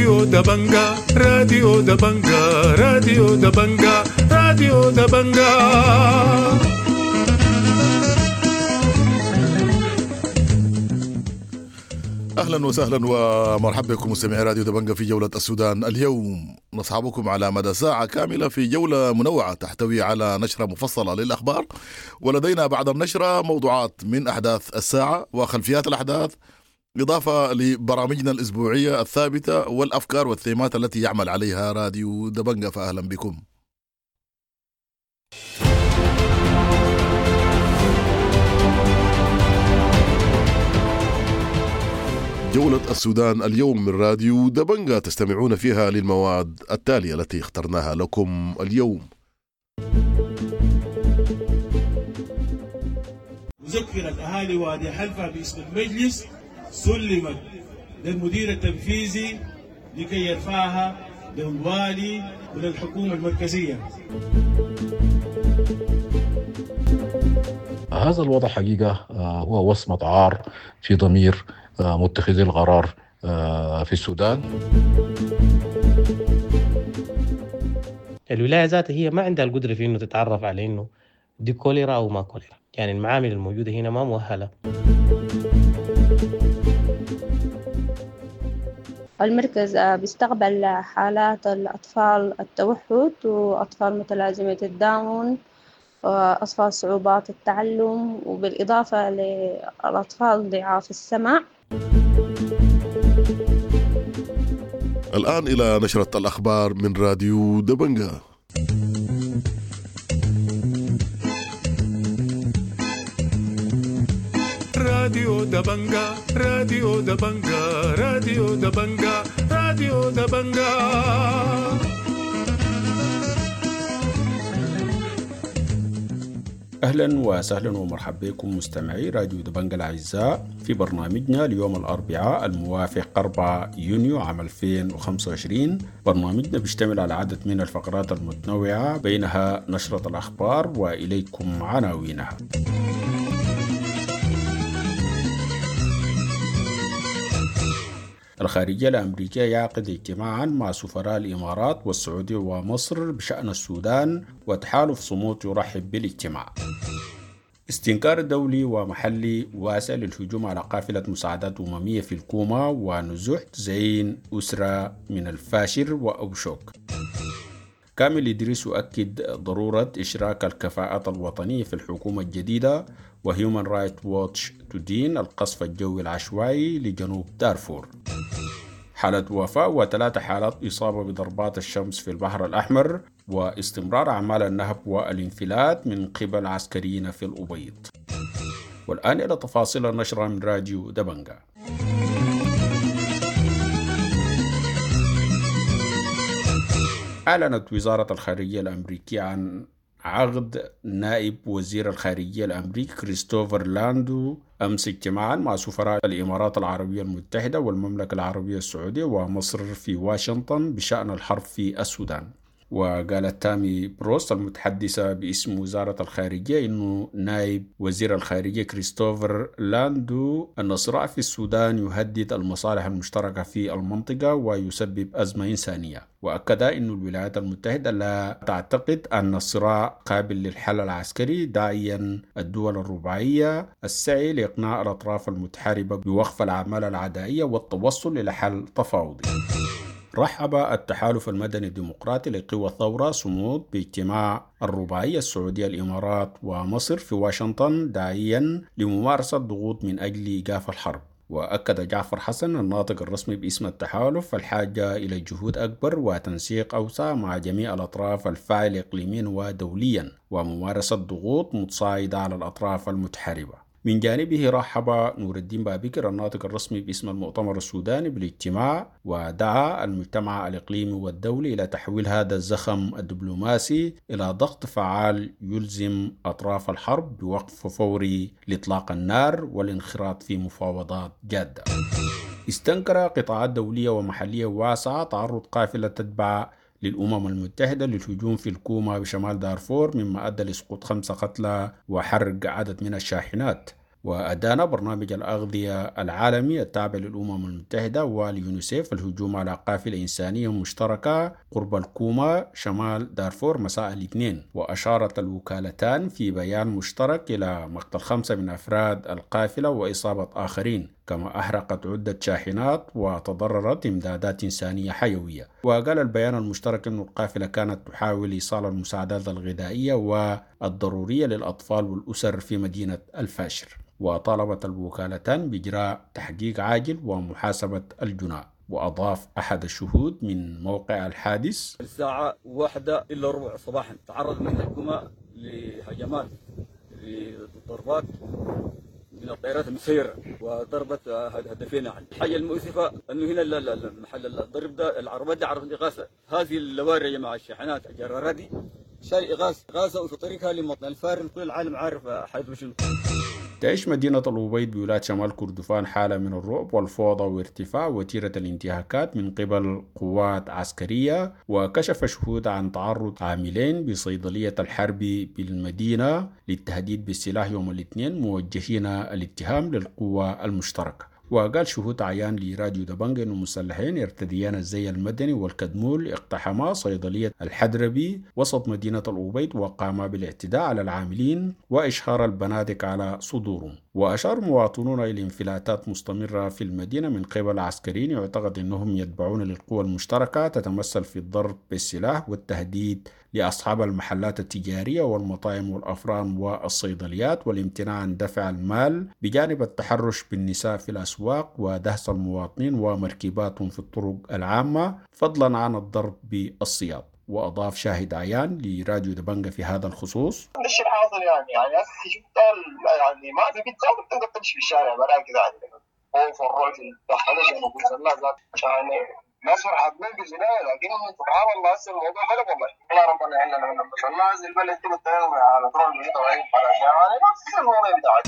راديو دبنجا راديو دبنجا راديو دبنجا راديو دبنجا. أهلا وسهلا ومرحبا بكم مستمعي راديو دبنجا في جولة السودان. اليوم نصحبكم على مدى ساعة كاملة في جولة منوعة تحتوي على نشرة مفصلة للأخبار، ولدينا بعد النشرة موضوعات من أحداث الساعة وخلفيات الأحداث، إضافة لبرامجنا الأسبوعية الثابتة والأفكار والثيمات التي يعمل عليها راديو دبنجا. فأهلا بكم. جولة السودان اليوم من راديو دبنجا تستمعون فيها للمواد التالية التي اخترناها لكم اليوم. مذكرة أهالي وادي حلفا باسم المجلس سلمت للمدير التنفيذي لكي يرفعها للوالي وللحكومة المركزية. هذا الوضع حقيقة هو وصمة عار في ضمير متخذي القرار في السودان. الولاية ذاتها هي ما عندها القدرة في إنه تتعرف على إنه دي كوليرا أو ما كوليرا، يعني المعامل الموجودة هنا ما مؤهلة. المركز بيستقبل حالات الأطفال التوحد وأطفال متلازمة الداون وأطفال صعوبات التعلم، وبالإضافة للأطفال ضعاف السمع. الآن إلى نشرة الأخبار من راديو دبنجا. راديو دبنجا راديو دبنجا راديو دبنجا راديو دبنجا. أهلا وسهلا ومرحبا بكم مستمعي راديو دبنجا الأعزاء في برنامجنا اليوم الأربعاء الموافق 4 يونيو عام 2025. برنامجنا بيشتمل على عدد من الفقرات المتنوعة، بينها نشرة الأخبار وإليكم عناوينها. الخارجية الأمريكية يعقد اجتماعا مع سفراء الإمارات والسعودية ومصر بشأن السودان، وتحالف صمود يرحب بالاجتماع. استنكار دولي ومحلي واسع للهجوم على قافلة مساعدات أممية في الكومة، ونزوح زين أسرة من الفاشر وأوشوك. كامل إدريس يؤكد ضرورة إشراك الكفاءات الوطنية في الحكومة الجديدة، وهيومان رايت ووتش تدين القصف الجوي العشوائي لجنوب دارفور. حالة وفاة و3 حالات إصابة بضربات الشمس في البحر الأحمر، واستمرار أعمال النهب والانفلات من قبل عسكريين في الأبيض. والآن إلى تفاصيل النشرة من راديو دبنجا. أعلنت وزارة الخارجية الأمريكية عن عقد نائب وزير الخارجية الأمريكي كريستوفر لاندو أمس اجتماعا مع سفراء الإمارات العربية المتحدة والمملكة العربية السعودية ومصر في واشنطن بشأن الحرب في السودان. وقالت تامي بروست المتحدثة باسم وزارة الخارجية إنه نائب وزير الخارجية كريستوفر لاندو أن الصراع في السودان يهدد المصالح المشتركة في المنطقة ويسبب أزمة إنسانية. وأكد أن الولايات المتحدة لا تعتقد أن الصراع قابل للحل العسكري، داعيا الدول الرباعية السعي لإقناع الأطراف المتحاربة بوقف الأعمال العدائية والتوصل إلى حل تفاوضي. رحب التحالف المدني الديمقراطي لقوى الثورة صمود باجتماع الرباعية السعودية الإمارات ومصر في واشنطن، داعيا لممارسة ضغوط من أجل إيقاف الحرب. وأكد جعفر حسن الناطق الرسمي باسم التحالف الحاجة إلى جهود أكبر وتنسيق أوسع مع جميع الأطراف الفاعلة إقليميا ودوليا، وممارسة ضغوط متصاعدة على الأطراف المتحاربة. من جانبه رحب نور الدين بابكر الناطق الرسمي باسم المؤتمر السوداني بالاجتماع، ودعا المجتمع الإقليمي والدولي إلى تحويل هذا الزخم الدبلوماسي إلى ضغط فعال يلزم أطراف الحرب بوقف فوري لإطلاق النار والانخراط في مفاوضات جادة. استنكر قطاعات دولية ومحلية واسعة تعرض قافلة تتبع للأمم المتحدة للهجوم في الكومة بشمال دارفور، مما أدى لسقوط 5 قتلى وحرق عدد من الشاحنات. وأدان برنامج الأغذية العالمي التابع للأمم المتحدة واليونيسيف الهجوم على قافلة إنسانية مشتركة قرب الكوما شمال دارفور مساء الاثنين، وأشارت الوكالتان في بيان مشترك إلى مقتل 5 من أفراد القافلة وإصابة آخرين، كما أحرقت عدة شاحنات وتضررت إمدادات إنسانية حيوية. وقال البيان المشترك أن القافلة كانت تحاول إيصال المساعدات الغذائية والضرورية للأطفال والأسر في مدينة الفاشر. وطالبت الوكالتان بإجراء تحقيق عاجل ومحاسبة الجناة. وأضاف أحد الشهود من موقع الحادث: الساعة 1:15 صباحا تعرض من الحكومة لهجمات لضربات من الطائرات المسيرة وضربت هدفين. الحاجة المؤسفة أنه هنا المحل الضرب ده العربات دي عربة إغاثة، هذه اللواري يا جماعة الشاحنات الجرارات دي شال إغاثة وفي طريقها لمطن الفارن، كل العالم عارف حيث شنو. تعيش مدينة الأبيض بولاية شمال كردفان حالة من الرعب والفوضى وارتفاع وتيرة الانتهاكات من قبل قوات عسكرية. وكشف شهود عن تعرض عاملين بصيدلية الحرب بالمدينة للتهديد بالسلاح يوم الاثنين، موجهين الاتهام للقوى المشتركة. وقال شهود عيان لراديو دبنجة أن مسلحين يرتديان الزي المدني والكدمول اقتحما صيدلية الحدربي وسط مدينة الأبيض وقاما بالاعتداء على العاملين وإشهار البنادق على صدورهم. وأشار مواطنون إلى انفلاتات مستمرة في المدينة من قبل عسكريين يعتقد أنهم يتبعون للقوى المشتركة تتمثل في الضرب بالسلاح والتهديد لأصحاب المحلات التجارية والمطاعم والأفران والصيدليات والامتناع عن دفع المال، بجانب التحرش بالنساء في الأسواق ودهس المواطنين ومركباتهم في الطرق العامة، فضلا عن الضرب بالصياد. وأضاف شاهد عيان لراديو دبنجة في هذا الخصوص: الشيء الحاصل يعني أخي شفت يعني ما في بيتزا بتقدر تمشي في الشارع بلا كذا عندنا خوف والرعب دخلوا في الناس يعني ناس مرحبين بالزناية، لكن سبحان الله هسه الموضوع غلط والله. الله ربنا يعيننا من الناس البلد كده تنام على طول كده وعيب على يعني نفس الموضوع بتاعك.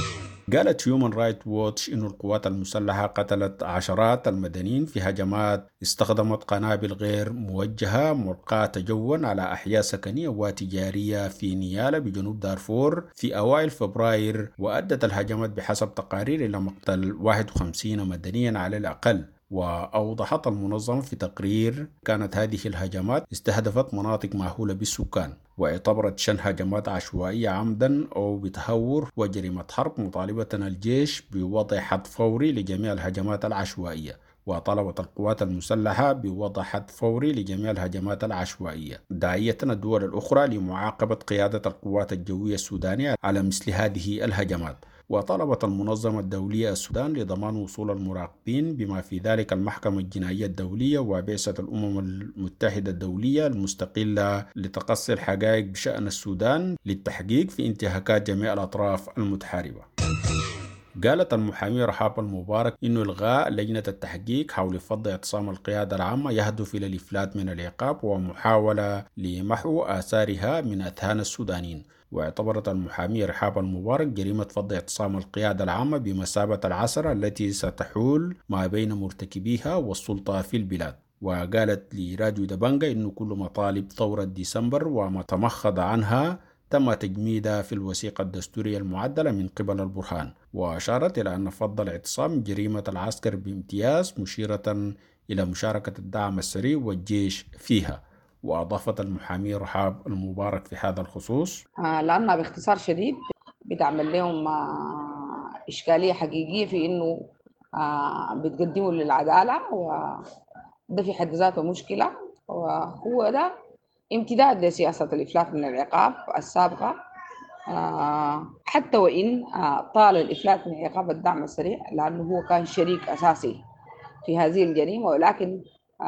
قالت هيومن رايت ووتش إن القوات المسلحة قتلت عشرات المدنيين في هجمات استخدمت قنابل غير موجهة ملقاة جوا على أحياء سكنية وتجارية في نيالا بجنوب دارفور في أوائل فبراير، وأدت الهجمات بحسب تقارير إلى مقتل 51 مدنيا على الأقل. وأوضحت المنظمة في تقرير كانت هذه الهجمات استهدفت مناطق مأهولة بالسكان، واعتبرت شن هجمات عشوائية عمدا أو بتهور وجريمة حرب، مطالبة الجيش بوضع حد فوري لجميع الهجمات العشوائية. وطلبت القوات المسلحة بوضع حد فوري لجميع الهجمات العشوائية، داعية الدول الأخرى لمعاقبة قيادة القوات الجوية السودانية على مثل هذه الهجمات. وطلبت المنظمة الدولية السودان لضمان وصول المراقبين بما في ذلك المحكمة الجنائية الدولية وبعثة الأمم المتحدة الدولية المستقلة لتقصي الحقائق بشأن السودان للتحقيق في انتهاكات جميع الأطراف المتحاربة. قالت المحامية رحاب المبارك إنه إلغاء لجنة التحقيق حول فض اعتصام القيادة العامة يهدف إلى الإفلات من العقاب ومحاولة لمحو آثارها من أذهان السودانيين. واعتبرت المحامية رحاب المبارك جريمة فض اعتصام القيادة العامة بمثابة العثرة التي ستحول ما بين مرتكبيها والسلطة في البلاد. وقالت لراديو دبنجة إنه كل مطالب ثورة ديسمبر وما تمخض عنها تم تجميدها في الوثيقة الدستورية المعدلة من قبل البرهان. وأشارت إلى أن فض الاعتصام جريمة العسكر بامتياز، مشيرة إلى مشاركة الدعم السريع والجيش فيها. وأضافت المحامي رحاب المبارك في هذا الخصوص: لأنها باختصار شديد بتعمل لهم إشكالية حقيقية في إنه بتقدموا للعدالة، وده في حد ذاته مشكلة، وهو ده امتداد لسياسة الإفلات من العقاب السابقة، حتى وإن طال الإفلات من عقاب الدعم السريع لأنه هو كان شريك أساسي في هذه الجريمة، ولكن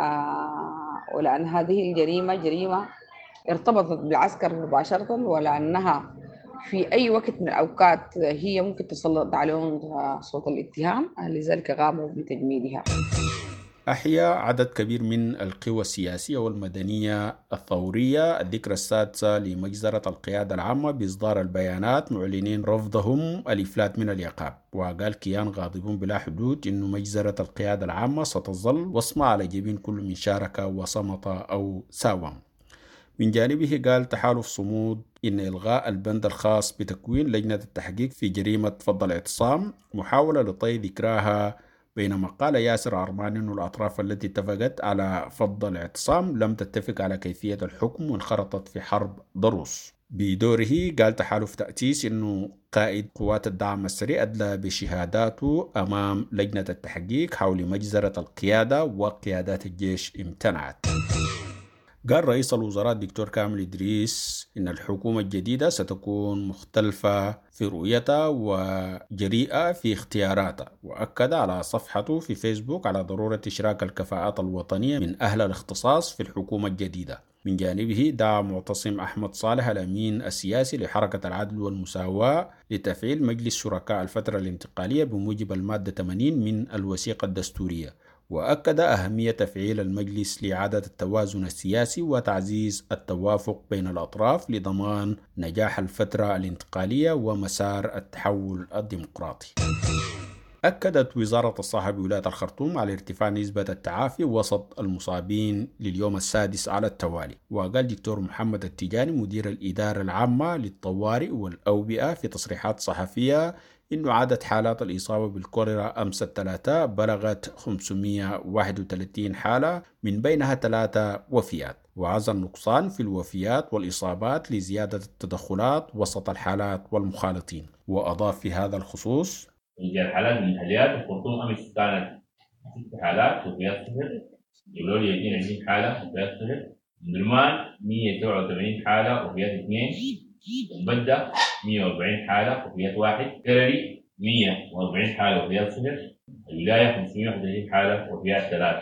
ولأن هذه الجريمة جريمة ارتبطت بالعسكر مباشرة، ولأنها في أي وقت من الأوقات هي ممكن تسلط عليهم صوت الاتهام، لذلك قاموا بتجميدها. أحيا عدد كبير من القوى السياسية والمدنية الثورية الذكرى السادسة لمجزرة القيادة العامة بإصدار البيانات معلنين رفضهم الإفلات من العقاب. وقال كيان غاضبون بلا حدود إنه مجزرة القيادة العامة ستظل وصمة على جبين كل من شارك وصمت أو ساوم. من جانبه قال تحالف صمود إن إلغاء البند الخاص بتكوين لجنة التحقيق في جريمة فض الاعتصام محاولة لطي ذكراها، بينما قال ياسر عرمان أن الأطراف التي اتفقت على فض الاعتصام لم تتفق على كيفية الحكم وانخرطت في حرب ضروس. بدوره قال تحالف تأسيس أنه قائد قوات الدعم السريع أدلى بشهاداته أمام لجنة التحقيق حول مجزرة القيادة وقيادات الجيش امتنعت. قال رئيس الوزراء الدكتور كامل إدريس إن الحكومة الجديدة ستكون مختلفة في رؤيتها وجريئة في اختياراتها، وأكد على صفحته في فيسبوك على ضرورة إشراك الكفاءات الوطنية من أهل الاختصاص في الحكومة الجديدة. من جانبه دعا معتصم أحمد صالح الأمين السياسي لحركة العدل والمساواة لتفعيل مجلس شركاء الفترة الانتقالية بموجب المادة 80 من الوثيقة الدستورية، وأكد أهمية تفعيل المجلس لإعادة التوازن السياسي وتعزيز التوافق بين الأطراف لضمان نجاح الفترة الانتقالية ومسار التحول الديمقراطي. أكدت وزارة الصحة بولاية الخرطوم على ارتفاع نسبة التعافي وسط المصابين لليوم السادس على التوالي. وقال دكتور محمد التجاني مدير الإدارة العامة للطوارئ والأوبئة في تصريحات صحفية إنه عدد حالات الإصابة بالكوليرا أمس الثلاثاء بلغت 531 حالة، من بينها 3 وفيات، وعزى النقصان في الوفيات والإصابات لزيادة التدخلات وسط الحالات والمخالطين. وأضاف في هذا الخصوص: الحالات من المحليات الخرطوم أمس كانت 6 حالات وفيات 0، جبلولية 22 حالة وفيات 0، درمان 187 حالة وفيات 2، ومبدة 140 حالة وفيات 1، كرري 140 حالة وفيات 0، الولاية 531 حالة وفيات 3.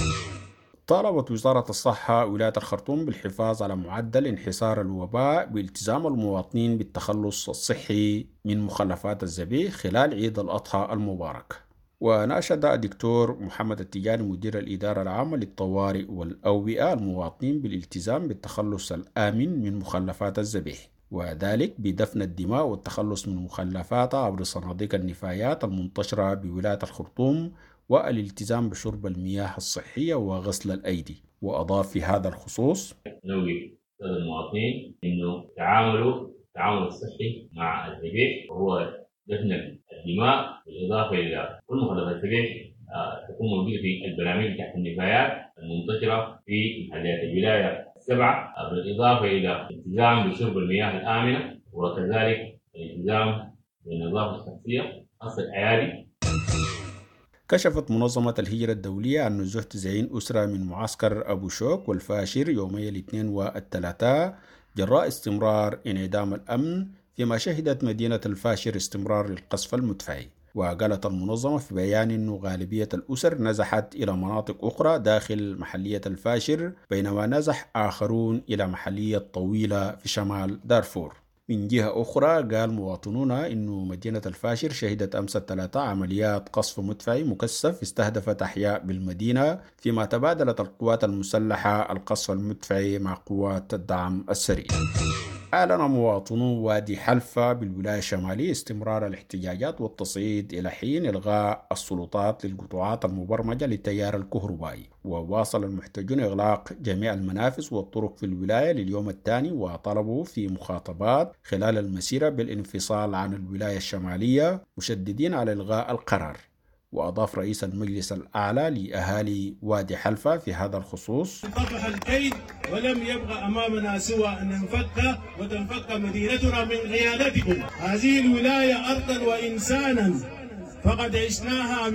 طالبت وزارة الصحة ولاية الخرطوم بالحفاظ على معدل انحسار الوباء بالتزام المواطنين بالتخلص الصحي من مخلفات الذبيح خلال عيد الأضحى المبارك. وناشد الدكتور محمد التجاني مدير الإدارة العامة للطوارئ والأوبئة المواطنين بالالتزام بالتخلص الآمن من مخلفات الذبيح، وذلك بدفن الدماء والتخلص من مخلفاتها عبر صناديق النفايات المنتشرة بولاية الخرطوم، والالتزام بشرب المياه الصحية وغسل الأيدي. وأضاف في هذا الخصوص: نوي المواطنين إنه التعامل الصحي مع الذبيح وهو دفن الدماء، بالإضافة إلى كل مخلفات الذبيح تكون موجودة في البراميل تحت النفايات المنتشرة في محليات الولاية 7، بالإضافة إلى الالتزام بشرب المياه الآمنة، وكذلك الالتزام بالنظافة الشخصية خاصة الأيادي. كشفت منظمة الهجرة الدولية عن نزوح 90 أسرة من معسكر أبو شوك والفاشر يومي الاثنين والثلاثاء جراء استمرار انعدام الأمن، فيما شهدت مدينة الفاشر استمرار القصف المدفعي. وقالت المنظمة في بيان أنه غالبية الأسر نزحت إلى مناطق أخرى داخل محلية الفاشر، بينما نزح آخرون إلى محلية طويلة في شمال دارفور. من جهة أخرى قال مواطنون إنه مدينة الفاشر شهدت أمس الثلاثاء عمليات قصف مدفعي مكثف استهدفت أحياء بالمدينة، فيما تبادلت القوات المسلحة القصف المدفعي مع قوات الدعم السريع. أعلن مواطنو وادي حلفة بالولاية الشمالية استمرار الاحتجاجات والتصعيد إلى حين إلغاء السلطات للقطاعات المبرمجة للتيار الكهربائي. وواصل المحتجون إغلاق جميع المنافذ والطرق في الولاية لليوم الثاني، وطلبوا في مخاطبات خلال المسيرة بالانفصال عن الولاية الشمالية، مشددين على إلغاء القرار. وأضاف رئيس المجلس الأعلى لأهالي وادي حلفة في هذا الخصوص: انطفح الكيد ولم يبقى أمامنا سوى أن ننفك وتنفك مدينتنا من قيادتكم. هذه الولاية أرضا وإنسانا فقد عشناها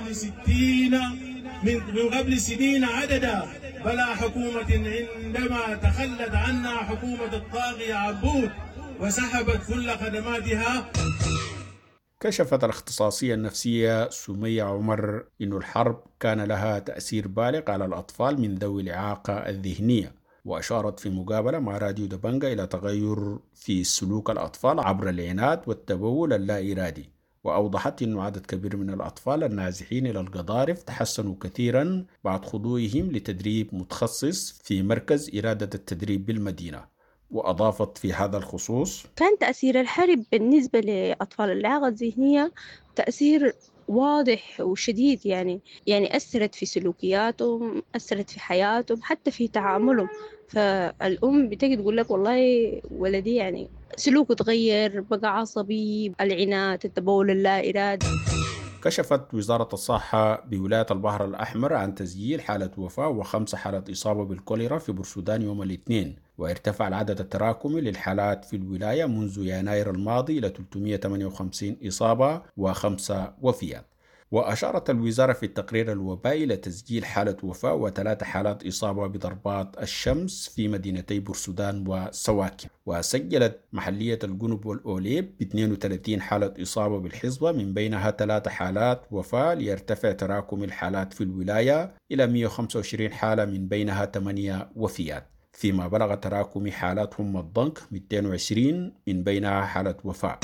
من قبل سنين عددا، بلا حكومة عندما تخلت عنا حكومة الطاغية عبود وسحبت كل خدماتها. كشفت الاختصاصية النفسية سمية عمر إن الحرب كان لها تأثير بالغ على الأطفال من ذوي الإعاقة الذهنية، وأشارت في مقابلة مع راديو دبنجة إلى تغير في سلوك الأطفال عبر العناد والتبول اللا إرادي. وأوضحت أن عدد كبير من الأطفال النازحين إلى القضارف تحسنوا كثيرا بعد خضوعهم لتدريب متخصص في مركز إرادة التدريب بالمدينة. وأضافت في هذا الخصوص: كان تأثير الحرب بالنسبة لأطفال الإعاقة الذهنية تأثير واضح وشديد، يعني أثرت في سلوكياتهم، أثرت في حياتهم، حتى في تعاملهم. فالأم بتجي تقول لك والله ولدي يعني سلوكه تغير، بقى عصبي، العناد، التبول اللا إرادي. كشفت وزارة الصحة بولاية البحر الأحمر عن تسجيل حالة وفاة و5 حالات إصابة بالكوليرا في بورسودان يوم الاثنين، وارتفع العدد التراكمي للحالات في الولاية منذ يناير الماضي إلى 358 إصابة و5 وفيات. وأشارت الوزارة في التقرير الوبائي إلى تسجيل حالة وفاة و3 حالات إصابة بضربات الشمس في مدينتي بورسودان وسواكن. وسجلت محلية الجنوب والأوليب ب 32 حالة إصابة بالحصبة، من بينها 3 حالات وفاة، ليرتفع تراكم الحالات في الولاية إلى 125 حالة من بينها 8 وفيات، فيما بلغ تراكم حالات هم الضنك 220 من بينها حالة وفاة.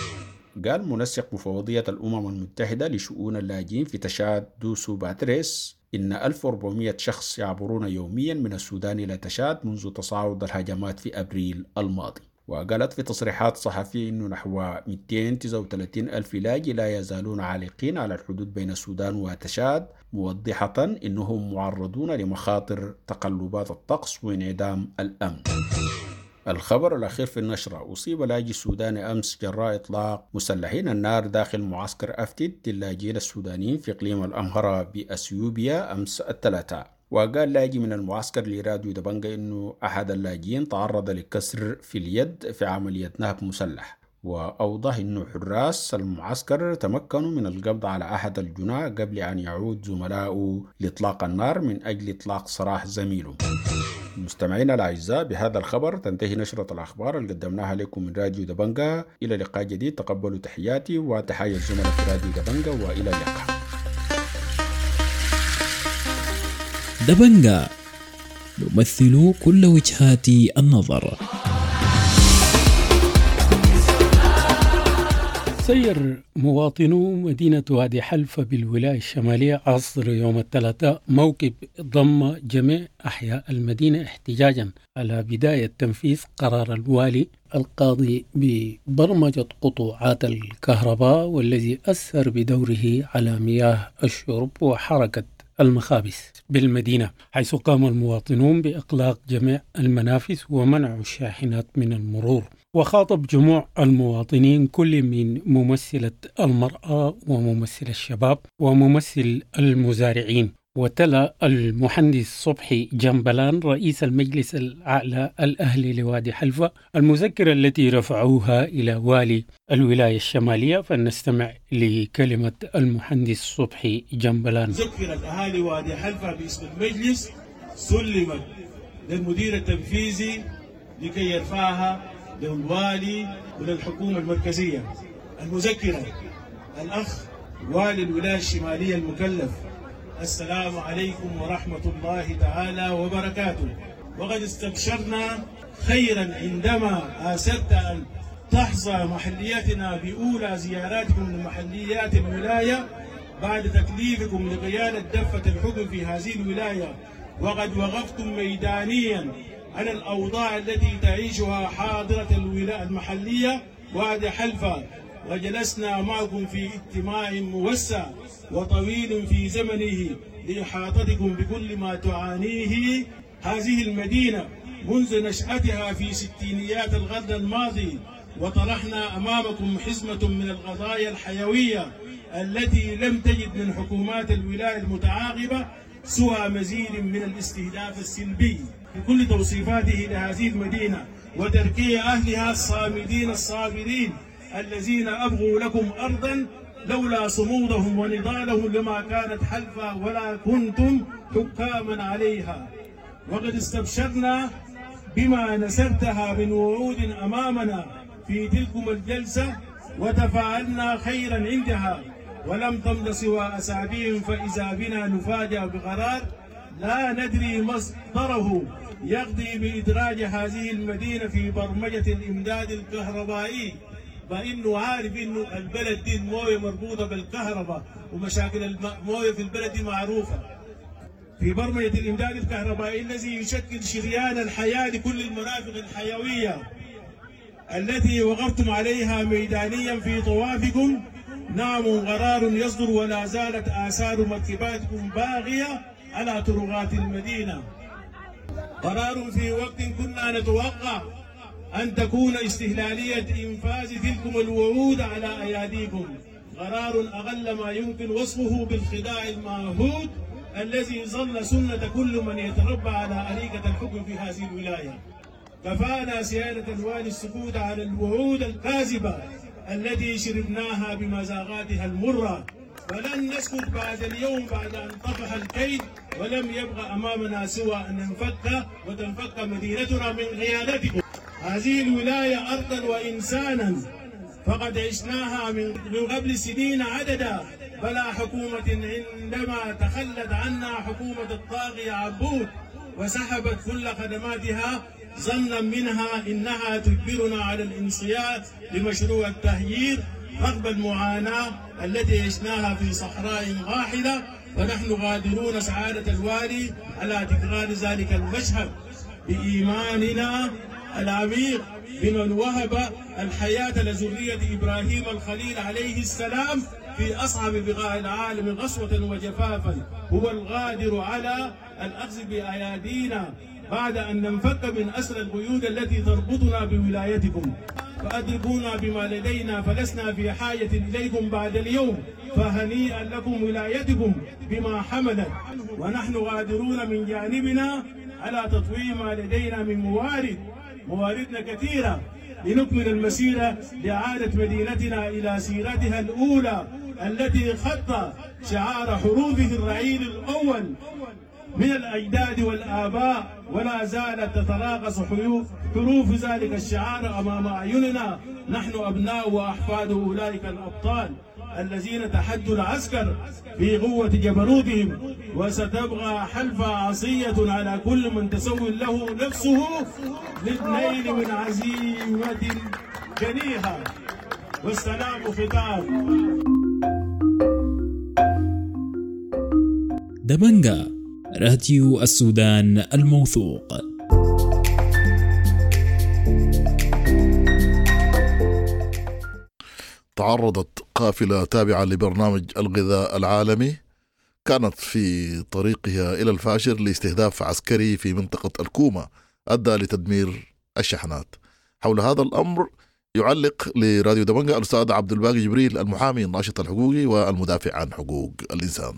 قال منسق مفوضية الأمم المتحدة لشؤون اللاجئين في تشاد دوسو باتريس إن 1400 شخص يعبرون يوميا من السودان إلى تشاد منذ تصاعد الهجمات في أبريل الماضي. وقالت في تصريحات صحفية إنه نحو 239 ألف لاجئ لا يزالون عالقين على الحدود بين السودان وتشاد، موضحة إنهم معرضون لمخاطر تقلبات الطقس وانعدام الأمن. الخبر الأخير في النشرة: أصيب لاجئ سوداني أمس جراء إطلاق مسلحين النار داخل معسكر أفتد للاجئين السودانيين في إقليم الأمهرة بأثيوبيا أمس الثلاثاء. وقال لاجئ من المعسكر لراديو دبنجا إنه أحد اللاجئين تعرض لكسر في اليد في عملية نهب مسلح. وأوضح إنه حراس المعسكر تمكنوا من القبض على أحد الجناة قبل أن يعود زملائه لإطلاق النار من أجل إطلاق سراح زميله. مستمعينا الأعزاء، بهذا الخبر تنتهي نشرة الأخبار اللي قدمناها لكم من راديو دبنجا. إلى لقاء جديد، تقبلوا تحياتي وتحية الزملاء في راديو دبنجا، وإلى اللقاء. دبنجا نمثل كل وجهات النظر. سير مواطنو مدينة وادي حلفة بالولاية الشمالية عصر يوم الثلاثاء موكب ضم جميع أحياء المدينة احتجاجا على بداية تنفيذ قرار الوالي القاضي ببرمجة قطوعات الكهرباء، والذي أثر بدوره على مياه الشرب وحركة المخابز بالمدينة، حيث قام المواطنون بإغلاق جميع المنافذ ومنع الشاحنات من المرور. وخاطب جموع المواطنين كل من ممثلة المرأة وممثل الشباب وممثل المزارعين. وتلا المهندس صبحي جنبلان رئيس المجلس الأعلى الأهلي لوادي حلفة المذكرة التي رفعوها إلى والي الولاية الشمالية، فلنستمع لكلمة المهندس صبحي جنبلان. مذكرة أهالي وادي حلفة باسم المجلس سلمت للمدير التنفيذي لكي يرفعها للوالي وللحكومة المركزية. المذكرة: الأخ والي الولاية الشمالية المكلف، السلام عليكم ورحمة الله تعالى وبركاته. وقد استبشرنا خيرا عندما آسرت أن تحظى محلياتنا بأولى زياراتكم لمحليات الولاية بعد تكليفكم لقيادة دفة الحكم في هذه الولاية، وقد وقفتم ميدانيا على الأوضاع التي تعيشها حاضرة الولاية المحلية وادي حلفة، وجلسنا معكم في اجتماع موسع وطويل في زمنه لإحاطتكم بكل ما تعانيه هذه المدينة منذ نشأتها في ستينيات القرن الماضي. وطرحنا أمامكم حزمة من القضايا الحيوية التي لم تجد من حكومات الولاية المتعاقبة سوى مزيد من الاستهداف السلبي بكل توصيفاته لهذه المدينة، وتركية أهلها الصامدين الصابرين الذين أبغوا لكم أرضا لولا صمودهم ونضالهم لما كانت حلفة ولا كنتم حكاما عليها. وقد استبشرنا بما نسبتها من وعود أمامنا في تلكم الجلسة، وتفاعلنا خيرا عندها، ولم تمض سوى أسابيع فإذا بنا نفاجأ بقرار لا ندري مصدره يقضي بإدراج هذه المدينة في برمجة الإمداد الكهربائي، فإنه عارف إنه البلد دي المويه مربوطة بالكهرباء ومشاكل المويه في البلد دي معروفة. في برمجة الإمداد الكهربائي الذي يشكل شريان الحياة لكل المرافق الحيوية التي وقفتم عليها ميدانيا في طوافكم. نعم، قرار يصدر ولا زالت آثار مركباتكم باغية على طرقات المدينة. قرار في وقت كنا نتوقع أن تكون استهلالية إنفاذ تلكم الوعود على أياديكم. قرار أقل ما يمكن وصفه بالخداع المعهود الذي ظل سنة كل من يتربى على أريكة الحكم في هذه الولاية. كفانا سيادة الوالي السكوت على الوعود الكاذبة التي شربناها بمذاقاتها المرة، فلن نسكت بعد اليوم بعد أن طفح الكيد ولم يبقى أمامنا سوى أن ننفك وتنفك مدينتنا من غيادتكم. هذه الولاية أرضا وإنسانا فقد عشناها من قبل سنين عددا، بلا حكومة عندما تخلت عنا حكومة الطاغية عبود وسحبت كل خدماتها ظنا منها إنها تجبرنا على الانصياع لمشروع التهيير رغم المعاناة التي عشناها في صحراء واحدة. ونحن قادرون سعادة الوالي على تكرار ذلك المشهد بإيماننا العميق بمن وهب الحياة لذرية إبراهيم الخليل عليه السلام في أصعب بقاع العالم قسوة وجفافا. هو القادر على الأخذ بأيادينا بعد أن ننفك من أسر القيود التي تربطنا بولايتكم، فأدركونا بما لدينا فلسنا في حاجة إليكم بعد اليوم، فهنيئا لكم ولايتكم بما حملت. ونحن قادرون من جانبنا على تطوير ما لدينا من مواردنا كثيرة لنكمل المسيرة لإعادة مدينتنا إلى سيرتها الأولى التي خط شعار حروفه الرعيل الأول من الأجداد والآباء، ولا زالت تتراقص حروف ذلك الشعار أمام أعيننا. نحن أبناء وأحفاد أولئك الأبطال الذين تحدوا العسكر في قوة جبروتهم، وستبقى حلفة عصية على كل من تسول له نفسه للنيل من عزيمة جنيها. والسلام ختام. دبنجا راديو السودان الموثوق. تعرضت قافلة تابعة لبرنامج الغذاء العالمي كانت في طريقها إلى الفاشر لاستهداف عسكري في منطقة الكومة أدى لتدمير الشحنات. حول هذا الأمر يعلق لراديو دبنجا الأستاذ عبد الباقي جبريل المحامي الناشط الحقوقي والمدافع عن حقوق الإنسان.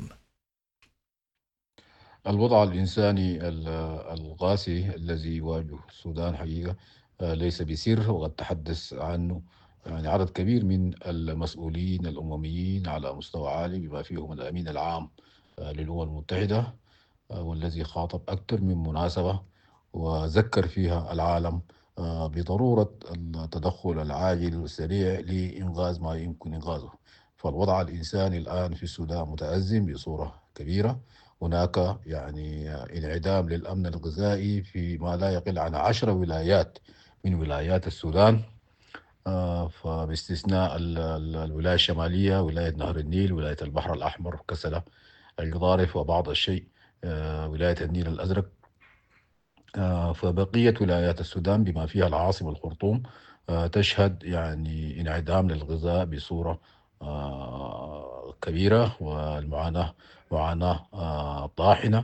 الوضع الإنساني القاسي الذي يواجه السودان حقيقة ليس بسر، وقد تحدث عنه يعني عدد كبير من المسؤولين الأمميين على مستوى عالي بما فيهم الأمين العام للأمم المتحدة، والذي خاطب أكثر من مناسبة وذكر فيها العالم بضرورة التدخل العاجل والسريع لإنقاذ ما يمكن إنقاذه. فالوضع الإنساني الآن في السودان متأزم بصورة كبيرة. هناك يعني انعدام للأمن الغذائي في ما لا يقل عن 10 ولايات من ولايات السودان، فباستثناء الولاية الشمالية، ولاية نهر النيل، ولاية البحر الأحمر، كسلة، القضارف، وبعض الشيء ولاية النيل الأزرق. فبقية ولايات السودان بما فيها العاصمة الخرطوم تشهد يعني انعدام للغذاء بصورة كبيرة، والمعاناة معاناة طاحنة،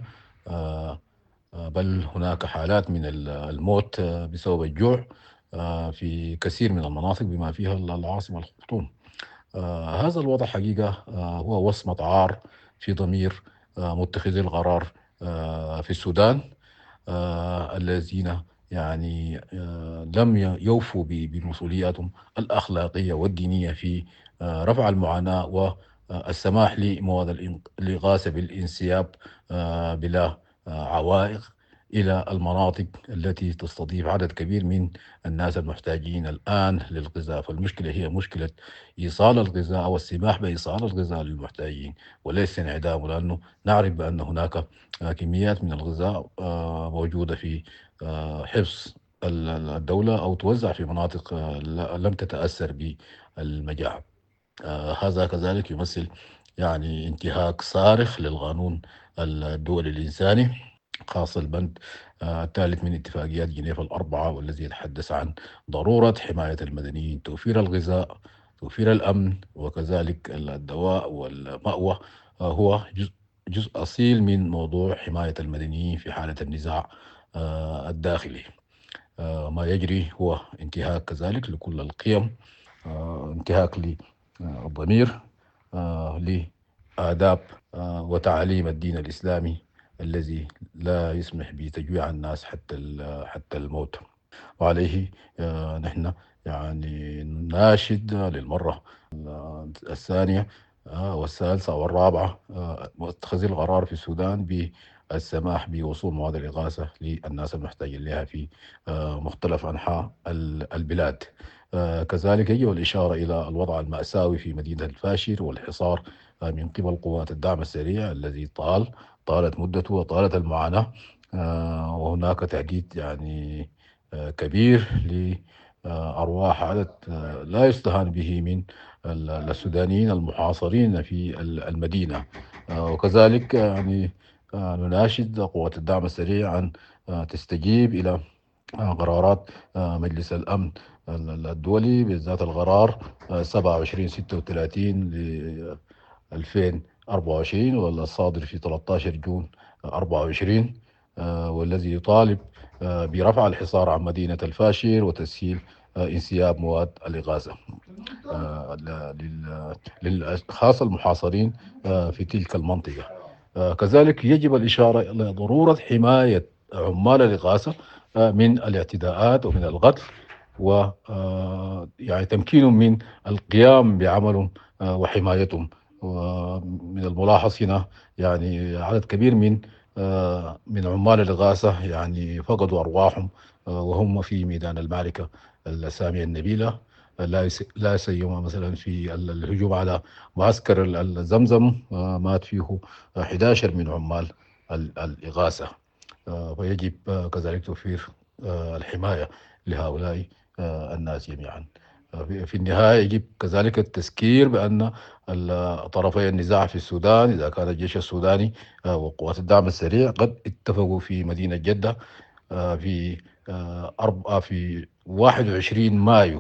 بل هناك حالات من الموت بسبب الجوع في كثير من المناطق بما فيها العاصمة الخرطوم. هذا الوضع حقيقة هو وصمة عار في ضمير متخذي القرار في السودان، الذين يعني لم يوفوا بمسؤولياتهم الأخلاقية والدينية في رفع المعاناة والسماح لمواد الإغاثة بالانسياب بلا عوائق إلى المناطق التي تستضيف عدد كبير من الناس المحتاجين الآن للغذاء. فالمشكلة هي مشكلة إيصال الغذاء أو السماح بإيصال الغذاء للمحتاجين وليس انعدامه، لأنه نعرف بأن هناك كميات من الغذاء موجودة في حفظ الدولة أو توزع في مناطق لم تتأثر بالمجاعة. هذا كذلك يمثل يعني انتهاك صارخ للقانون الدولي الإنساني، خاصة البند الثالث من اتفاقيات جنيف الأربعة، والذي يتحدث عن ضرورة حماية المدنيين، توفير الغذاء، توفير الأمن، وكذلك الدواء والمأوى. هو جزء أصيل من موضوع حماية المدنيين في حالة النزاع الداخلي. ما يجري هو انتهاك كذلك لكل القيم، انتهاك للضمير، لآداب وتعاليم الدين الإسلامي الذي لا يسمح بتجويع الناس حتى الموت. وعليه نحن يعني نناشد للمرة الثانية والثالثة والرابعة متخذي القرار في السودان بالسماح بوصول مواد الإغاثة للناس المحتاجين لها في مختلف أنحاء البلاد. كذلك يجب الإشارة إلى الوضع المأساوي في مدينة الفاشر والحصار من قبل قوات الدعم السريع الذي طالت مدته وطالت المعاناة، وهناك تهديد يعني كبير لأرواح عدد لا يستهان به من السودانيين المحاصرين في المدينة. وكذلك يعني نناشد قوات الدعم السريع أن تستجيب إلى قرارات مجلس الأمن الدولي، بالذات القرار 2736 ل 2024 والصادر في 13 جون 24، والذي يطالب برفع الحصار عن مدينة الفاشر وتسهيل انسياب مواد الإغاثة للأشخاص المحاصرين في تلك المنطقة. كذلك يجب الإشارة إلى ضرورة حماية عمال الإغاثة من الاعتداءات ومن القتل، و يعني تمكينهم من القيام بعملهم وحمايتهم. ومن الملاحظ هنا يعني عدد كبير من عمال الإغاثة يعني فقدوا أرواحهم وهم في ميدان المعركة السامية النبيلة، لا سيما مثلا في الهجوم على معسكر الزمزم مات فيه 11 من عمال الإغاثة. فيجب كذلك توفير الحماية لهؤلاء الناس جميعا. في النهاية يجب كذلك التذكير بأن طرفي النزاع في السودان، إذا كان الجيش السوداني وقوات الدعم السريع، قد اتفقوا في مدينة جدة في 21 مايو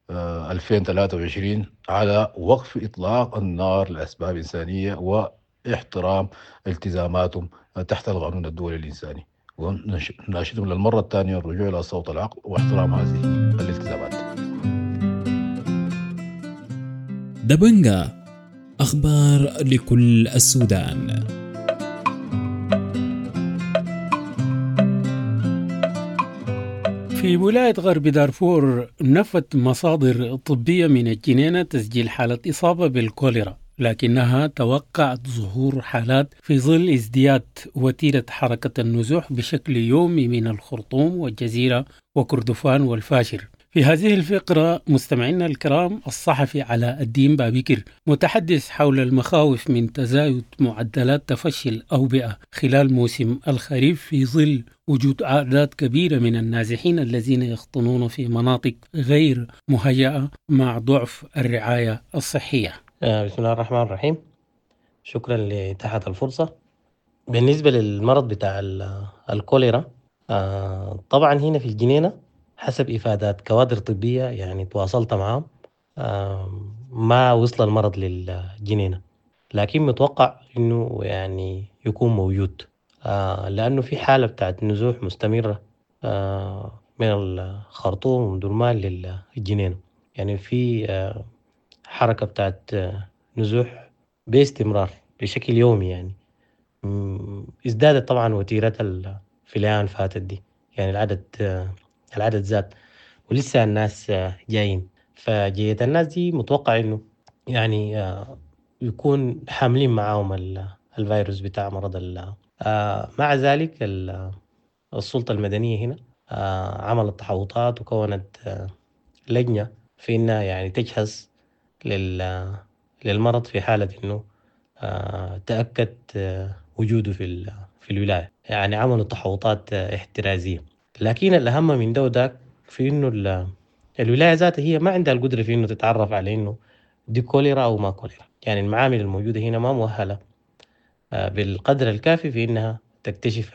2023 على وقف إطلاق النار لأسباب إنسانية واحترام التزاماتهم تحت القانون الدولي الإنساني، ونناشدهم للمرة الثانية الرجوع إلى صوت العقل واحترام هذه الالتزامات. دبنجا، أخبار لكل السودان. في ولاية غرب دارفور نفت مصادر طبية من الجنينة تسجيل حالة إصابة بالكوليرا، لكنها توقعت ظهور حالات في ظل ازدياد وتيرة حركة النزوح بشكل يومي من الخرطوم والجزيرة وكردفان والفاشر. في هذه الفقرة مستمعينا الكرام الصحفي علاء الدين بابكر متحدث حول المخاوف من تزايد معدلات تفشي الأوبئة خلال موسم الخريف في ظل وجود أعداد كبيرة من النازحين الذين يخطنون في مناطق غير مهيئة مع ضعف الرعاية الصحية. بسم الله الرحمن الرحيم. شكرا لإتاحة الفرصة. بالنسبة للمرض بتاع الكوليرا، طبعا هنا في الجنينة حسب إفادات كوادر طبية يعني تواصلت معهم، ما وصل المرض للجنينة، لكن متوقع إنه يعني يكون موجود، لأنه في حالة بتاعت نزوح مستمرة من الخرطوم ومن درمان للجنينة. يعني في حركة بتاعت نزوح باستمرار بشكل يومي. يعني ازدادت طبعا وتيرة في الأيام الفاتت دي، يعني العدد زاد ولسه الناس جايين. فجية الناس دي متوقع انه يعني يكون حاملين معاهم الفيروس بتاع مرض مع ذلك السلطة المدنية هنا عملت تحوطات وكونت لجنة في انها يعني تجهز للمرض في حالة انه تأكد وجوده في الولاية. يعني عملوا تحوطات احترازية. لكن الأهم من ده وذاك في إنه الولاية ذاتها هي ما عندها القدرة في إنه تتعرف على إنه دي كوليرا أو ما كوليرا. يعني المعامل الموجودة هنا ما مؤهلة بالقدر الكافي في إنها تكتشف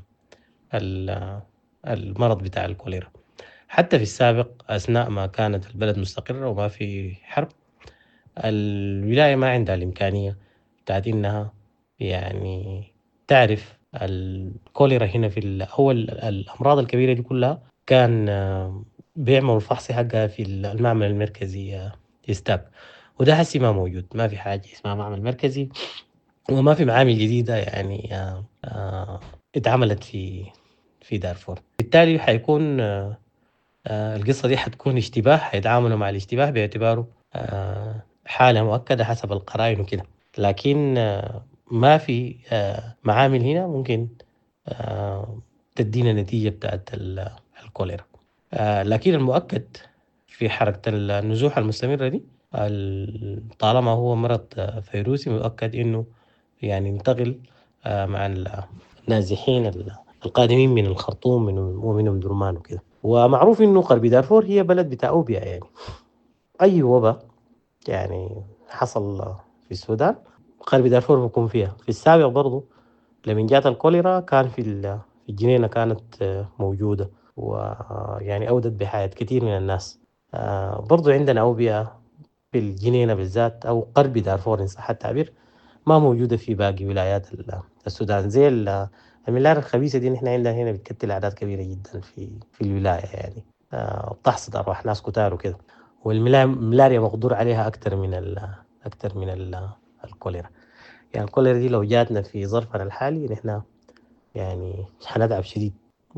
المرض بتاع الكوليرا. حتى في السابق أثناء ما كانت البلد مستقرة وما في حرب، الولاية ما عندها الإمكانية بتاعت إنها يعني تعرف الكوليرا هنا في أول الأمراض الكبيرة دي كلها كان بيعملوا الفحص حقها في المعمل المركزي يستاك، وده حسي ما موجود. ما في حاجة اسمها معمل مركزي، وما في معامل جديدة يعني اتعملت في دارفور. بالتالي حيكون القصة دي حتكون اشتباه، حيتعاملوا مع الاشتباه باعتباره حالة مؤكدة حسب القرائن وكده. لكن ما في معامل هنا ممكن تدينا نتيجة بتاعت الكوليرا. لكن المؤكد في حركة النزوح المستمرة دي طالما هو مرض فيروسي، مؤكد انه يعني ينتقل مع النازحين القادمين من الخرطوم ومن ام درمان وكده. ومعروف انه غرب دارفور هي بلد بتاع اوبئة، يعني اي وباء يعني حصل في السودان غرب دارفور بيكون فيها. في السابق برضو لما جات الكوليرا كان في الجنينة كانت موجودة، ويعني أودت بحياة كثير من الناس. برضو عندنا أوبئة في الجنينة بالذات أو قرب دارفور إن صح التعبير، ما موجودة في باقي ولايات السودان. زي الملاريا الخبيثة دي نحن عندنا هنا بتكتل أعداد كبيرة جدا في الولاية يعني، بتحصد أرواح ناس كتار وكده. والملاريا مقدور عليها أكتر من الكوليرا. يعني الكوليرا دي لو جاتنا في ظرفنا الحالي نحن يعني حنتعب شديد،